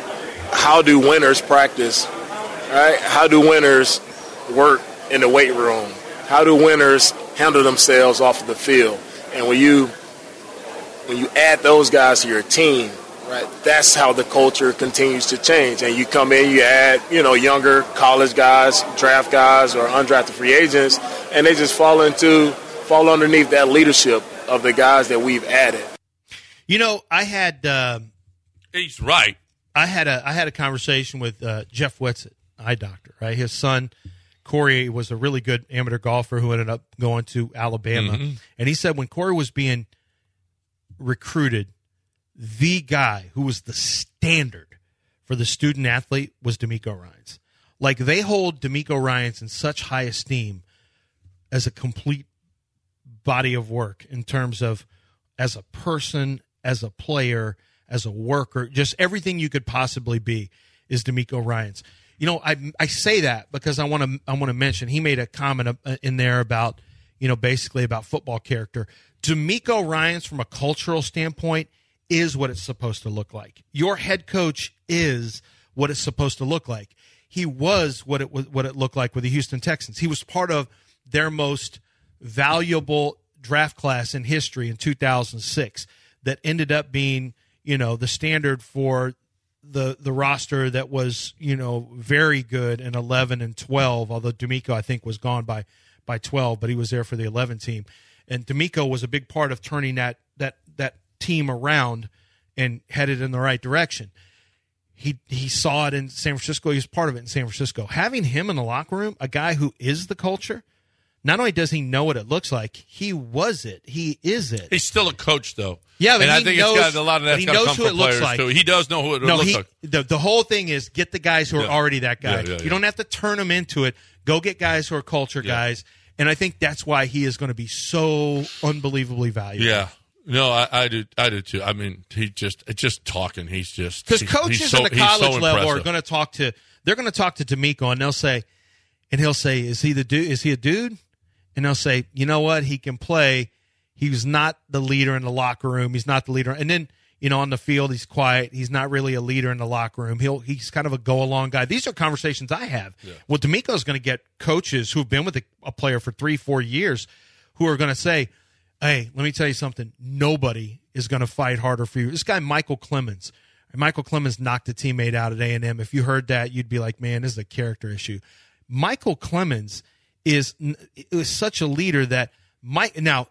how do winners practice, right? How do winners work in the weight room? How do winners handle themselves off of the field? And when you when you add those guys to your team, right, that's how the culture continues to change. And you come in, you add, you know, younger college guys, draft guys, or undrafted free agents, and they just fall into fall underneath that leadership of the guys that we've added.
You know, I had uh,
he's right.
I had a I had a conversation with uh, Jeff Wetzel, eye doctor. Right, his son Corey was a really good amateur golfer who ended up going to Alabama, mm-hmm. and he said when Corey was being recruited, the guy who was the standard for the student athlete was DeMeco Ryans. Like, they hold DeMeco Ryans in such high esteem as a complete body of work in terms of as a person, as a player, as a worker, just everything you could possibly be is DeMeco Ryans. You know, I I say that because I want to I want to mention he made a comment in there about, you know, basically about football character. DeMeco Ryans, from a cultural standpoint, is what it's supposed to look like. Your head coach is what it's supposed to look like. He was what it was, what it looked like with the Houston Texans. He was part of their most valuable draft class in history in two thousand six that ended up being, you know, the standard for the the roster that was, you know, very good in eleven and twelve, although DeMeco, I think, was gone by by twelve, but he was there for the eleven team. And DeMeco was a big part of turning that that that team around and headed in the right direction. He he saw it in San Francisco. He was part of it in San Francisco. Having him in the locker room, a guy who is the culture, not only does he know what it looks like, he was it. He is it.
He's still a coach, though.
Yeah, but
and
he
I think
knows,
it's got a lot of that's got to come from players,
like.
too. He does know who it
no,
looks
he,
like.
The, the whole thing is get the guys who are
yeah.
already that guy.
Yeah, yeah, yeah.
You don't have to turn them into it. Go get guys who are culture yeah. guys. And I think that's why he is going to be so unbelievably valuable.
Yeah. No, I, I do. I do too. I mean, he just just talking. He's just
because coaches
so,
at the college
so
level are going to talk to. They're going to talk to DeMeco, and they'll say, and he'll say, "Is he the dude? Is he a dude?" And they'll say, "You know what? He can play. He was not the leader in the locker room. He's not the leader." And then, you know, on the field, he's quiet. He's not really a leader in the locker room. He'll he's kind of a go along guy. These are conversations I have. Yeah. Well, DeMeco's going to get coaches who've been with a, a player for three, four years, who are going to say, "Hey, let me tell you something. Nobody is going to fight harder for you." This guy, Michael Clemens. Michael Clemens knocked a teammate out at A and M. If you heard that, you'd be like, man, this is a character issue. Michael Clemens is, is such a leader that Mike now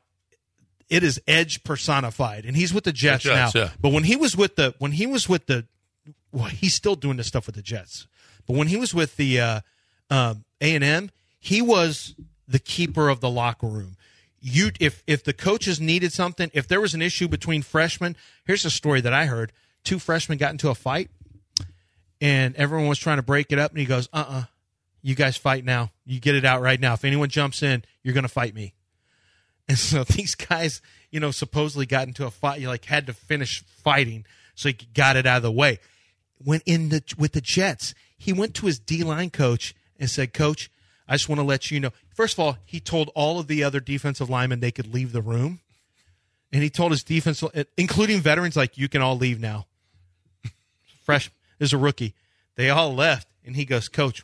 it is edge personified, and he's with the Jets, the Jets now. Yeah. But when he was with the when he was with the well, he's still doing this stuff with the Jets. But when he was with the uh, um, A and M, he was the keeper of the locker room. You, if if the coaches needed something, if there was an issue between freshmen, here's a story that I heard. Two freshmen got into a fight, and everyone was trying to break it up, and he goes, uh-uh, you guys fight now. You get it out right now. If anyone jumps in, you're going to fight me. And so these guys, you know, supposedly got into a fight. You, like, had to finish fighting, so he got it out of the way. When in the with the Jets, he went to his D-line coach and said, Coach, I just want to let you know. First of all, he told all of the other defensive linemen they could leave the room. And he told his defense, including veterans, like, you can all leave now. Fresh, there's a rookie. They all left. And he goes, Coach,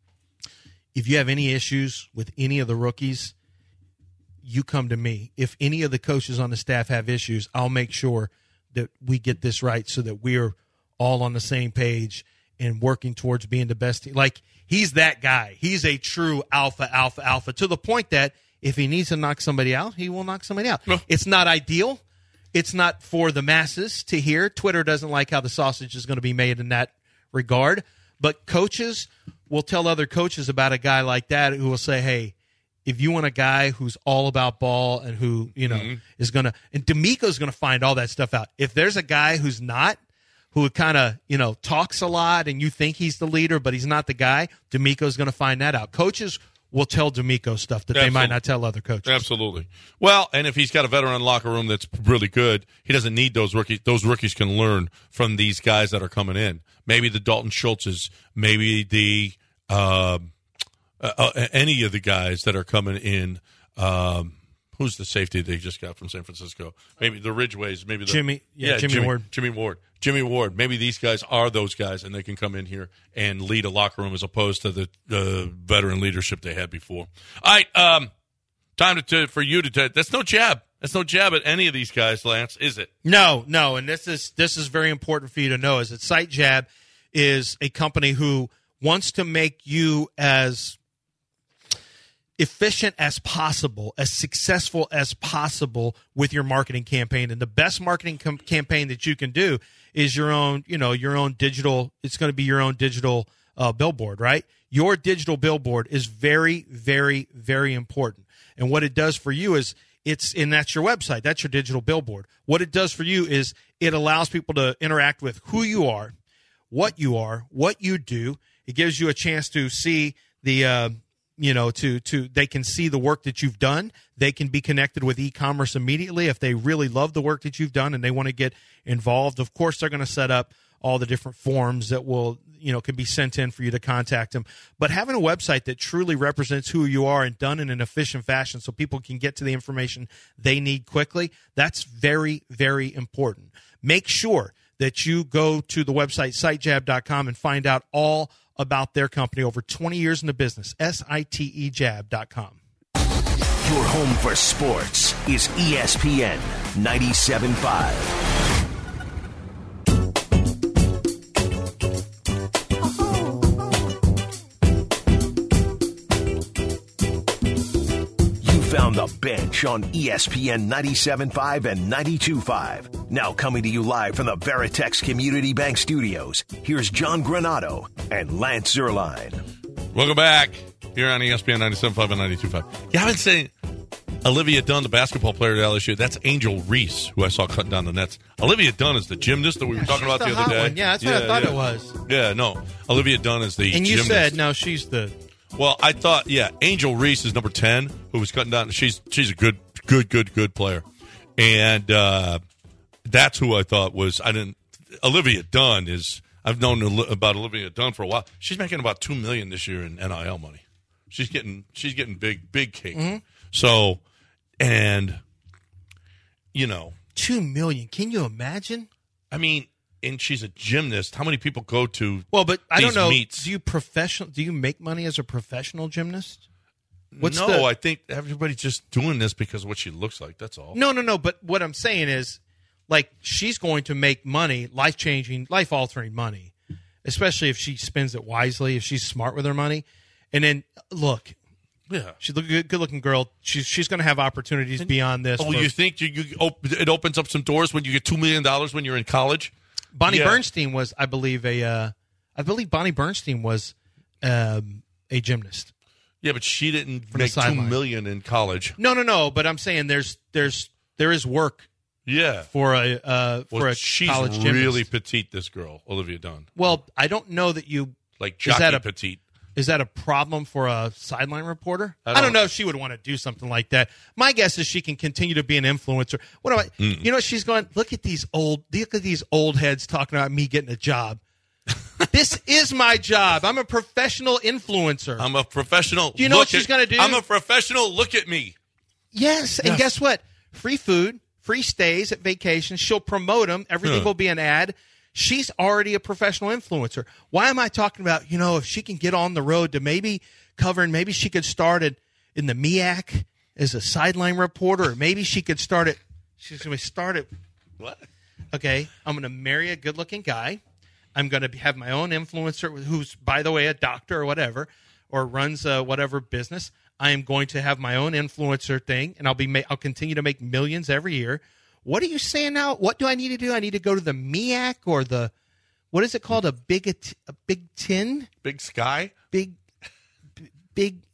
if you have any issues with any of the rookies, you come to me. If any of the coaches on the staff have issues, I'll make sure that we get this right so that we're all on the same page and working towards being the best team. Like, he's that guy. He's a true alpha, alpha, alpha, to the point that if he needs to knock somebody out, he will knock somebody out. No. It's not ideal. It's not for the masses to hear. Twitter doesn't like how the sausage is going to be made in that regard. But coaches will tell other coaches about a guy like that who will say, hey, if you want a guy who's all about ball and who, you know,
Mm-hmm.
is going to – and D'Amico's going to find all that stuff out. If there's a guy who's not, who kind of, you know, talks a lot and you think he's the leader but he's not the guy, D'Amico's going to find that out. Coaches will tell D'Amico stuff that
Absolutely.
they might not tell other coaches.
Absolutely. Well, and if he's got a veteran locker room that's really good, he doesn't need those rookies. Those rookies can learn from these guys that are coming in. Maybe the Dalton Schultzes, maybe the uh, uh, uh, any of the guys that are coming in. Um, who's the safety they just got from San Francisco? Maybe the Ridgeways. Maybe the,
Jimmy. Yeah, Jimmy,
Jimmy
Ward.
Jimmy Ward. Jimmy Ward. Maybe these guys are those guys, and they can come in here and lead a locker room as opposed to the uh, veteran leadership they had before. All right, um, time to, to for you to. to that's no jab. That's no jab at any of these guys, Lance, is it?
No, no, and this is this is very important for you to know. Is that SiteJab is a company who wants to make you as efficient as possible, as successful as possible with your marketing campaign. And the best marketing com- campaign that you can do is your own, you know, your own digital. It's going to be your own digital uh, billboard, right? Your digital billboard is very, very, very important. And what it does for you is it's, and that's your website. That's your digital billboard. What it does for you is it allows people to interact with who you are, what you are, what you do. It gives you a chance to see the, uh, you know, to, to, they can see the work that you've done. They can be connected with e-commerce immediately if they really love the work that you've done and they want to get involved. Of course, they're going to set up all the different forms that will, you know, can be sent in for you to contact them. But having a website that truly represents who you are and done in an efficient fashion so people can get to the information they need quickly, that's very, very important. Make sure that you go to the website site jab dot com and find out all about their company. Over twenty years in the business. S I T E jab dot com.
Your home for sports is E S P N ninety-seven point five. Found the bench on E S P N ninety-seven point five and ninety-two point five. Now coming to you live from the Veritex Community Bank Studios, here's John Granado and Lance Zierlein.
Welcome back here on E S P N ninety-seven point five and ninety-two point five. Yeah, I've been saying Olivia Dunn, the basketball player at L S U. That's Angel Reese, who I saw cutting down the nets. Olivia Dunn is the gymnast that we were talking
She's
about the,
the
other
hot
day.
one. Yeah, that's what I thought it was.
Yeah, no. Olivia Dunn is the
And you
gymnast.
said, no, she's the...
Well, I thought, yeah, Angel Reese is number ten, who was cutting down. She's she's a good, good, good, good player, and uh, that's who I thought was. I didn't. Olivia Dunn is. I've known about Olivia Dunn for a while. She's making about two million this year in N I L money. She's getting she's getting big big cake.
Mm-hmm.
So, and you know,
Two million. Can you imagine?
I mean. And she's a gymnast. How many people go to
Well, but I
these
don't know.
meets?
Do you professional? Do you make money as a professional gymnast? What's
no,
the,
I think everybody's just doing this because of what she looks like. That's all.
No, no, no. But what I'm saying is, like, she's going to make money, life changing, life altering money, especially if she spends it wisely, if she's smart with her money. And then look,
Yeah,
she's a good, good looking girl. She's she's going to have opportunities and, beyond this.
Oh,
for,
you think you, you op- it opens up some doors when you get two million dollars when you're in college?
Bonnie
yeah.
Bernstein was, I believe, a. Uh, I believe Bonnie Bernstein was um, a gymnast.
Yeah, but she didn't
From
make
the
two
sideline.
million in college.
No, no, no. But I'm saying there's there's there is work
Yeah,
for a uh, for
well,
a
she's
college gymnast.
really petite. This girl, Olivia Dunn,
Well, I don't know that you
like
Is that
jockey
a-
petite.
is that a problem for a sideline reporter?
I
I
don't-
don't, know if she would want to do something like that. My guess is she can continue to be an influencer. What do I?
Mm.
You know, she's going. Look at these old. Look at these old heads talking about me getting a job. This is my job. I'm a professional influencer.
I'm a professional.
Do you know
Look
what she's
at-
gonna do?
I'm a professional. Look at me.
Yes, and
Yes.
guess what? Free food, free stays at vacations. She'll promote them. Everything
Huh.
will be an ad. She's already a professional influencer. Why am I talking about, you know, if she can get on the road to maybe cover, and maybe she could start it in the M E A C as a sideline reporter, or maybe she could start it. She's going to start it.
What?
Okay, I'm going to marry a good-looking guy. I'm going to have my own influencer who's, by the way, a doctor or whatever, or runs uh, whatever business. I am going to have my own influencer thing, and I'll be ma- I'll continue to make millions every year. What are you saying now? What do I need to do? I need to go to the M E A C or the, what is it called? A big, a big tin?
Big Sky.
Big, b- big,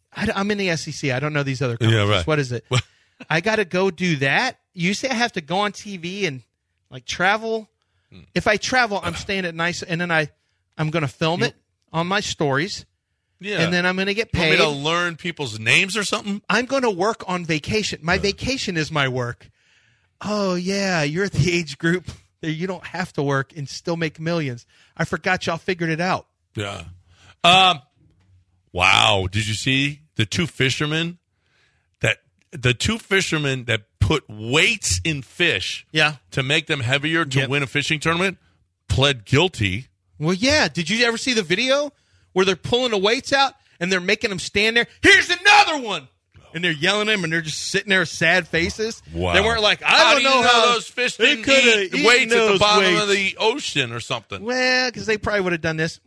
I, I'm in the S E C. I don't know these other conferences.
Yeah, right.
What is it? I got to go do that. You say I have to go on T V and like travel. Hmm. If I travel, I'm staying at nice, and then I, I'm going to film it on my stories.
Yeah.
And then I'm going to get
You
paid.
want me to learn people's names or something?
I'm going to work on vacation. My vacation is my work. Oh, yeah, you're at the age group that you don't have to work and still make millions. I forgot y'all figured it out.
Yeah. Um. Wow. Did you see the two fishermen that the two fishermen that put weights in fish
Yeah.
to make them heavier to
Yep.
win a fishing tournament pled guilty?
Well, yeah. Did you ever see the video where they're pulling the weights out and they're making them stand there? Here's another one. And they're yelling at them, and they're just sitting there with sad faces.
Wow.
They weren't like, I
how
don't
do you
know,
know
how
those fish
they
didn't
coulda
eat
eaten
weights at the
those
bottom
weights.
of the ocean or something.
Well, because they probably would have done this.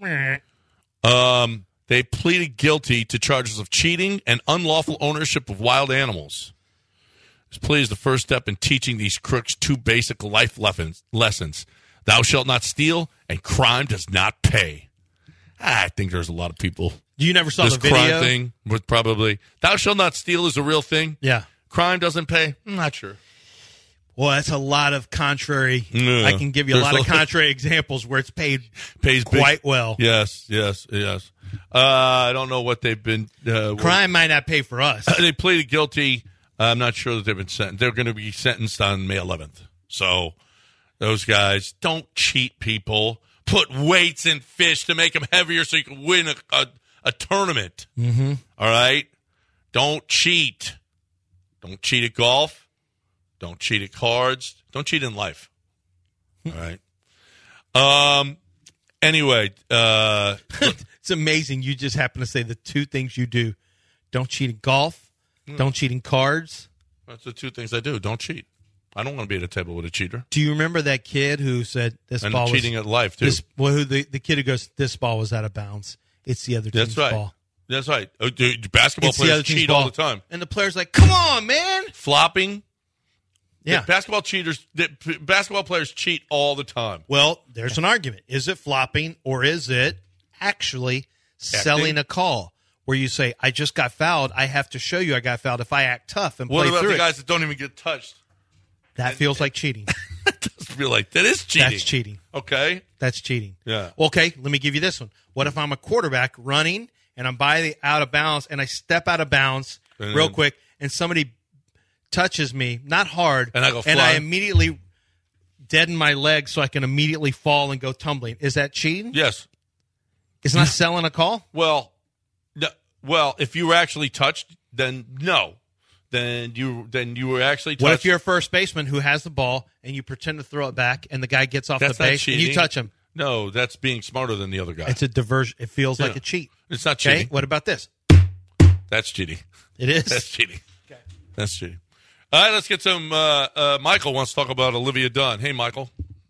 Um, they pleaded guilty to charges of cheating and unlawful ownership of wild animals. This plea is the first step in teaching these crooks two basic life lessons. lessons. Thou shalt not steal, and crime does not pay. I think there's a lot of people.
You never saw
this
the video?
crime thing was probably, thou shalt not steal is a real thing.
Yeah.
Crime doesn't pay? I'm not sure.
Well, that's a lot of contrary.
Yeah.
I can give you a
There's
lot
a
of
lot-
contrary examples where it's paid
Pays big-
quite well.
Yes, yes, yes. Uh, I don't know what they've been. Uh,
Crime might not pay for us.
They pleaded guilty. I'm not sure that they've been sentenced. They're going to be sentenced on May eleventh. So those guys, don't cheat people. Put weights in fish to make them heavier so you can win a, a, a tournament.
Mm-hmm.
All right? Don't cheat. Don't cheat at golf. Don't cheat at cards. Don't cheat in life. All right? Um. Anyway. Uh,
It's amazing you just happen to say the two things you do. Don't cheat in golf. Don't cheat in cards.
that's the two things I do. Don't cheat. I don't want to be at a table with a cheater.
Do you remember that kid who said this
And
ball
cheating
was,
at life, too.
This, well, who the, the kid who goes, this ball was out of bounds. It's the other team's
That's right.
ball.
That's right. Oh, dude, basketball
It's the
players
other team's
cheat
ball.
all the time.
And the player's like, come on, man.
Flopping.
Yeah.
The basketball cheaters. The p- basketball players cheat all the time.
Well, there's an argument. Is it flopping or is it actually selling a call where you say, I just got fouled. I have to show you I got fouled if I act tough and
What
play
about
through
the
it.
guys that don't even get touched?
That feels like cheating.
It does feel like that is cheating.
That's cheating.
Okay.
That's cheating.
Yeah.
Well, okay, let me give you this one. What if I'm a quarterback running and I'm by the out of bounds and I step out of bounds
And
real
then-
quick and somebody touches me, not hard,
And I go
and I
flying.
immediately deaden my legs so I can immediately fall and go tumbling. Is that cheating?
Yes.
It's not selling a call?
Well, no, well, if you were actually touched, then no. Then you then you were actually touched.
What if you're a first baseman who has the ball and you pretend to throw it back and the guy gets off
That's
the
not
base and you
cheating.
touch him?
No, that's being smarter than the other guy.
It's a diversion. It feels
Yeah.
like a cheat.
It's not
Okay,
cheating.
what about this?
That's cheating.
It is?
That's cheating. Okay. That's cheating. All right, let's get some. Uh, uh, Michael wants to talk about Olivia Dunn. Hey, Michael.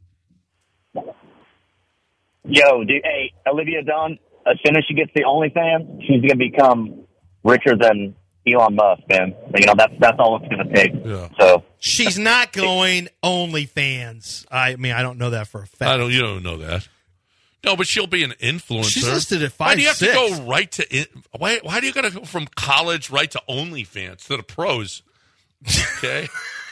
Yo, dude, hey, Olivia Dunn, as soon as she gets the OnlyFans, she's going to become richer than Elon Musk, man. You know, that's that's all it's going to take.
Yeah.
So
She's not going OnlyFans. I mean, I don't know that for a fact.
I don't. You don't know that. No, but she'll be an influencer.
She's listed at
Why do you have
five
to
six.
go right to? In, why? Why do you got to go from college right to OnlyFans to the pros? Okay.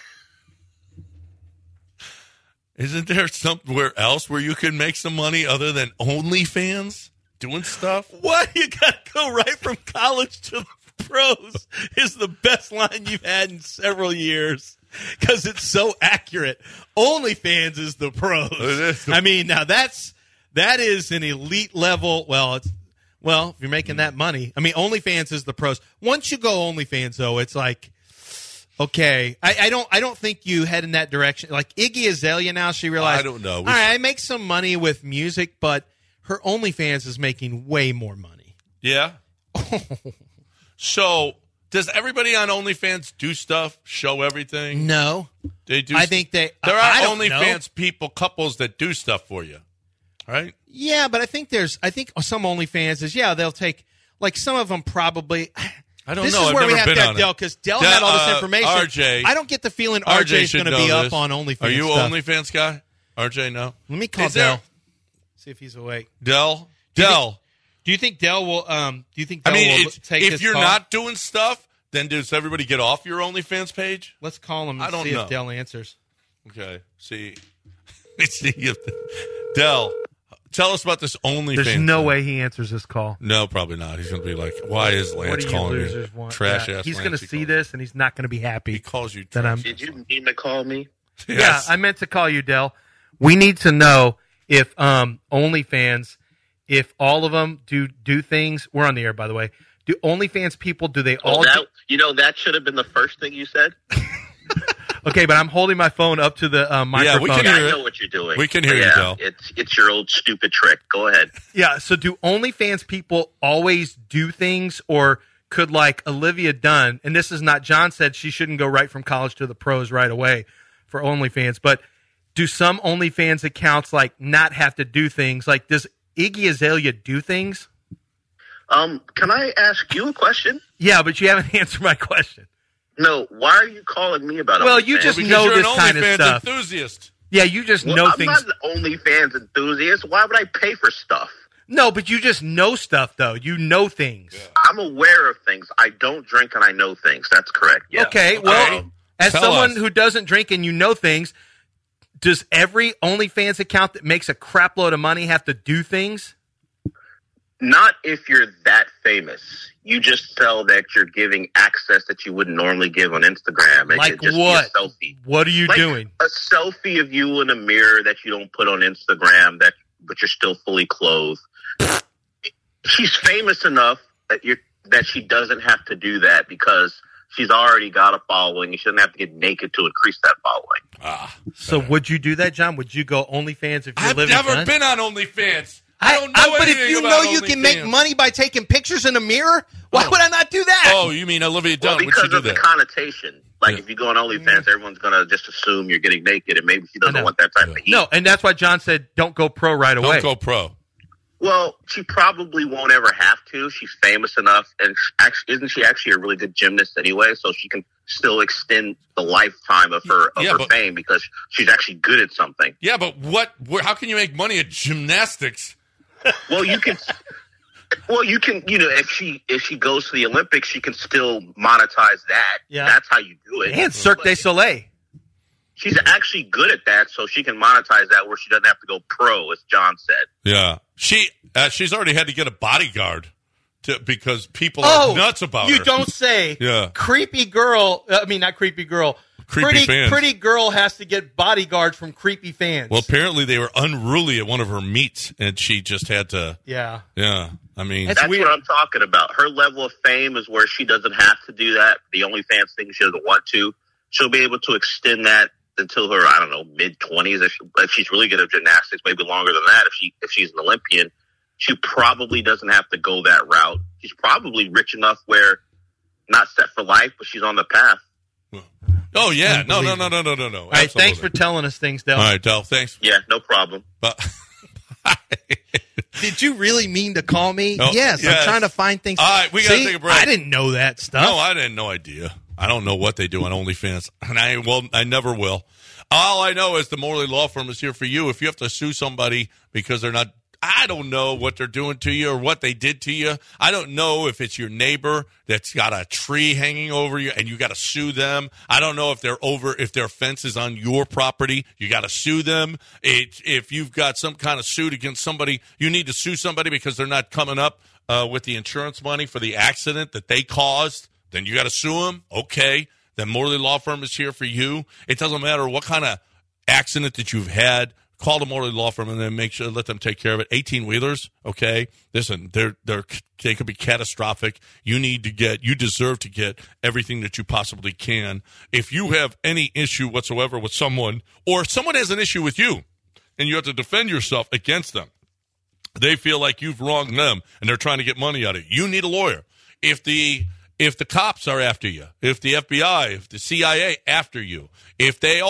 Isn't there somewhere else where you can make some money other than OnlyFans doing stuff?
Why you got to go right from college to the pros is the best line you've had in several years because it's so accurate. OnlyFans is the pros.
It is.
I mean, now that's that is an elite level. Well, it's well if you're making that money. I mean, OnlyFans is the pros. Once you go OnlyFans, though, it's like. Okay, I, I don't. I don't think you head in that direction. Like Iggy Azalea now, she realized.
I don't know.
All right, I make some money with music, but her OnlyFans is making way more money.
Yeah. So, does everybody on OnlyFans do stuff, show everything?
No,
They do.
I think they.
there
I
are
don't
OnlyFans
know.
people, couples that do stuff for you, right?
Yeah, but I think there's. I think some OnlyFans is. Yeah, they'll take. Like some of them probably.
I don't
this
know.
is
I've
where we
never
have
been
to have
on
Dell
it.
because Dell
Del-
had all this
uh,
information.
R J
I don't get the feeling R J is
should
going to
know
be up
this.
on OnlyFans.
Are you
stuff.
OnlyFans guy? R J, no.
Let me call
Is there-
Dell. See if he's awake.
Dell,
Do you
Dell.
Do you think Dell will? Um, do you think Dell
I mean,
will
it's,
take
if
this
you're
call?
not doing stuff, then does everybody get off your OnlyFans page?
Let's call him and
I don't
see
know.
if Dell answers.
Okay. See, let's see if Dell. Tell us about this OnlyFans.
There's no
thing.
way he answers this call.
No, probably not. He's going to be like, "Why is
What
Lance
do you
calling
losers
me?"
want?
Trash
Yeah.
ass.
He's
going to
see this and he's not going to be happy.
He calls you.
That I'm,
Did you mean to call me?
Yes.
Yeah, I meant to call you, Dell. We need to know if um, OnlyFans, if all of them do do things. We're on the air, by the way. Do OnlyFans people? Do they all?
Oh, that, you know, that should have been the first thing you said.
Okay, but I'm holding my phone up to the uh, microphone.
Yeah, we can
Yeah,
hear
I
it.
know what you're doing.
We can hear you,
yeah,
Del.
It's it's your old stupid trick. Go ahead.
Yeah, so do OnlyFans people always do things, or could, like, Olivia Dunn, and this is not, John said she shouldn't go right from college to the pros right away for OnlyFans, but do some OnlyFans accounts, like, not have to do things? Like, does Iggy Azalea do things?
Um, can I ask you a question?
Yeah, but you haven't answered my question.
No. Why are you calling me about it?
Well, you just
Because
know
you're
this
an
kind of
OnlyFans
stuff.
enthusiast.
Yeah, you just
Well,
know
I'm
things.
not an OnlyFans enthusiast. Why would I pay for stuff?
No, but you just know stuff, though. You know things.
I'm aware of things. I don't drink and I know things. That's correct. Yeah.
Okay, well,
Um,
as
tell
someone
us.
who doesn't drink and you know things, does every OnlyFans account that makes a crap load of money have to do things?
not if you're that famous. You just sell that you're giving access that you wouldn't normally give on Instagram. It
Like
could just
what?
Be a selfie.
What are you
Like
doing?
A selfie of you in a mirror that you don't put on Instagram, that but you're still fully clothed. She's famous enough that you that she doesn't have to do that because she's already got a following. You shouldn't have to get naked to increase that following.
Ah,
So would you do that, John? Would you go OnlyFans if you're
I've
living?
never
John?
been on OnlyFans. I don't know
I, but if
anything
you
about
know you can make
OnlyFans.
money by taking pictures in a mirror, why would I not do that?
Oh, you mean Olivia
Well,
Dunn? Would she
because
do
of the
that?
connotation. Like,
Yeah.
if you go on OnlyFans, everyone's going to just assume you're getting naked, and maybe she
I know.
doesn't want that type of heat.
No, and that's why John said don't go pro right away.
Don't go pro.
Well, she probably won't ever have to. She's famous enough, and sh- actually, isn't she actually a really good gymnast anyway? So she can still extend the lifetime of her of
Yeah,
her
but-
fame because she's actually good at something.
Yeah, but what? Where, how can you make money at gymnastics?
Well, you can. Well, you can. You know, if she if she goes to the Olympics, she can still monetize that.
Yeah.
That's how you do it.
And Cirque du
But
Soleil.
she's actually good at that, so she can monetize that where she doesn't have to go pro, as John said.
Yeah, she uh, she's already had to get a bodyguard to because people
Oh,
are nuts about
you
her.
don't say.
Yeah.
Creepy girl. I mean, not creepy girl.
Creepy
pretty,
fans.
pretty girl has to get bodyguards from creepy fans.
Well, apparently they were unruly at one of her meets, and she just had to.
yeah.
Yeah, I mean,
That's
That's
weird.
what I'm talking about. Her level of fame is where she doesn't have to do that. The OnlyFans thing, she doesn't want to. She'll be able to extend that until her, I don't know, mid twenties. If, she, if she's really good at gymnastics, maybe longer than that. If she if she's an Olympian, she probably doesn't have to go that route. She's probably rich enough where not set for life, but she's on the path.
oh yeah, no, no, no, no, no, no, no.
All right, thanks for telling us things, Del.
All right, Del. Thanks.
Yeah, no problem.
But
Did you really mean to call me?
Oh,
yes,
yes.
I'm trying to find things.
All right, we gotta
See,
take a break.
I didn't know that stuff.
no, I had no idea. I don't know what they do on OnlyFans, and I well, I never will. All I know is the Morley Law Firm is here for you. If you have to sue somebody because they're not, I don't know what they're doing to you or what they did to you. I don't know if it's your neighbor that's got a tree hanging over you and you got to sue them. I don't know if they're over, if their fence is on your property, you got to sue them. It, if you've got some kind of suit against somebody, you need to sue somebody because they're not coming up uh, with the insurance money for the accident that they caused. Then you got to sue them. Okay. Then Morley Law Firm is here for you. It doesn't matter what kind of accident that you've had. Call the Morley Law Firm and then make sure let them take care of it. eighteen wheelers, okay? Listen, they're they're they could be catastrophic. You need to get, you deserve to get everything that you possibly can. If you have any issue whatsoever with someone, or someone has an issue with you, and you have to defend yourself against them, they feel like you've wronged them and they're trying to get money out of you. You need a lawyer. If the if the cops are after you, if the F B I, if the C I A after you, if they are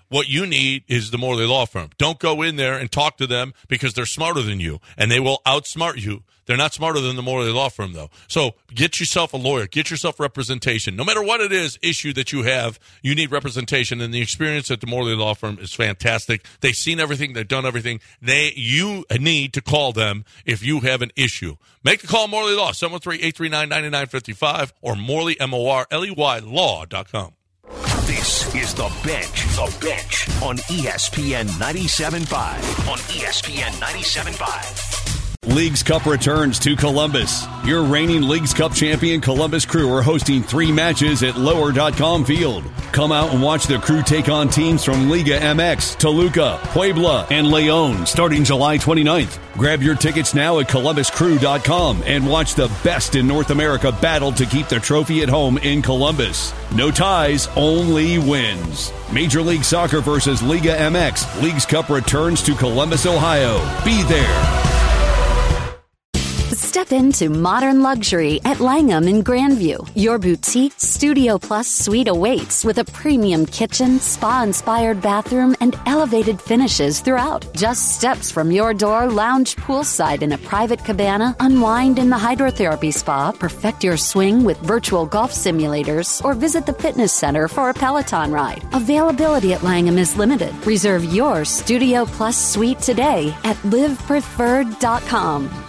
what you need is the Morley Law Firm. Don't go in there and talk to them because they're smarter than you, and they will outsmart you. They're not smarter than the Morley Law Firm, though. So get yourself a lawyer. Get yourself representation. No matter what it is, issue that you have, you need representation, and the experience at the Morley Law Firm is fantastic. They've seen everything. They've done everything. They You need to call them if you have an issue. Make the call, Morley Law, seven one three, eight three nine, nine nine five five, or Morley, M O R L E Y, law dot com.
This is The Bench. The Bench on E S P N ninety-seven point five. On E S P N ninety-seven point five.
Leagues Cup returns to Columbus. Your reigning Leagues Cup champion Columbus Crew are hosting three matches at lower dot com field. Come out and watch the Crew take on teams from Liga M X, Toluca, Puebla, and Leon starting July twenty-ninth. Grab your tickets now at columbus crew dot com and watch the best in North America battle to keep the trophy at home in Columbus. No ties, only wins. Major League Soccer versus Liga M X. Leagues Cup returns to Columbus, Ohio. Be there.
Step into modern luxury at Langham in Grandview. Your boutique Studio Plus suite awaits with a premium kitchen, spa-inspired bathroom, and elevated finishes throughout. Just steps from your door, lounge poolside in a private cabana, unwind in the hydrotherapy spa, perfect your swing with virtual golf simulators, or visit the fitness center for a Peloton ride. Availability at Langham is limited. Reserve your Studio Plus suite today at live preferred dot com.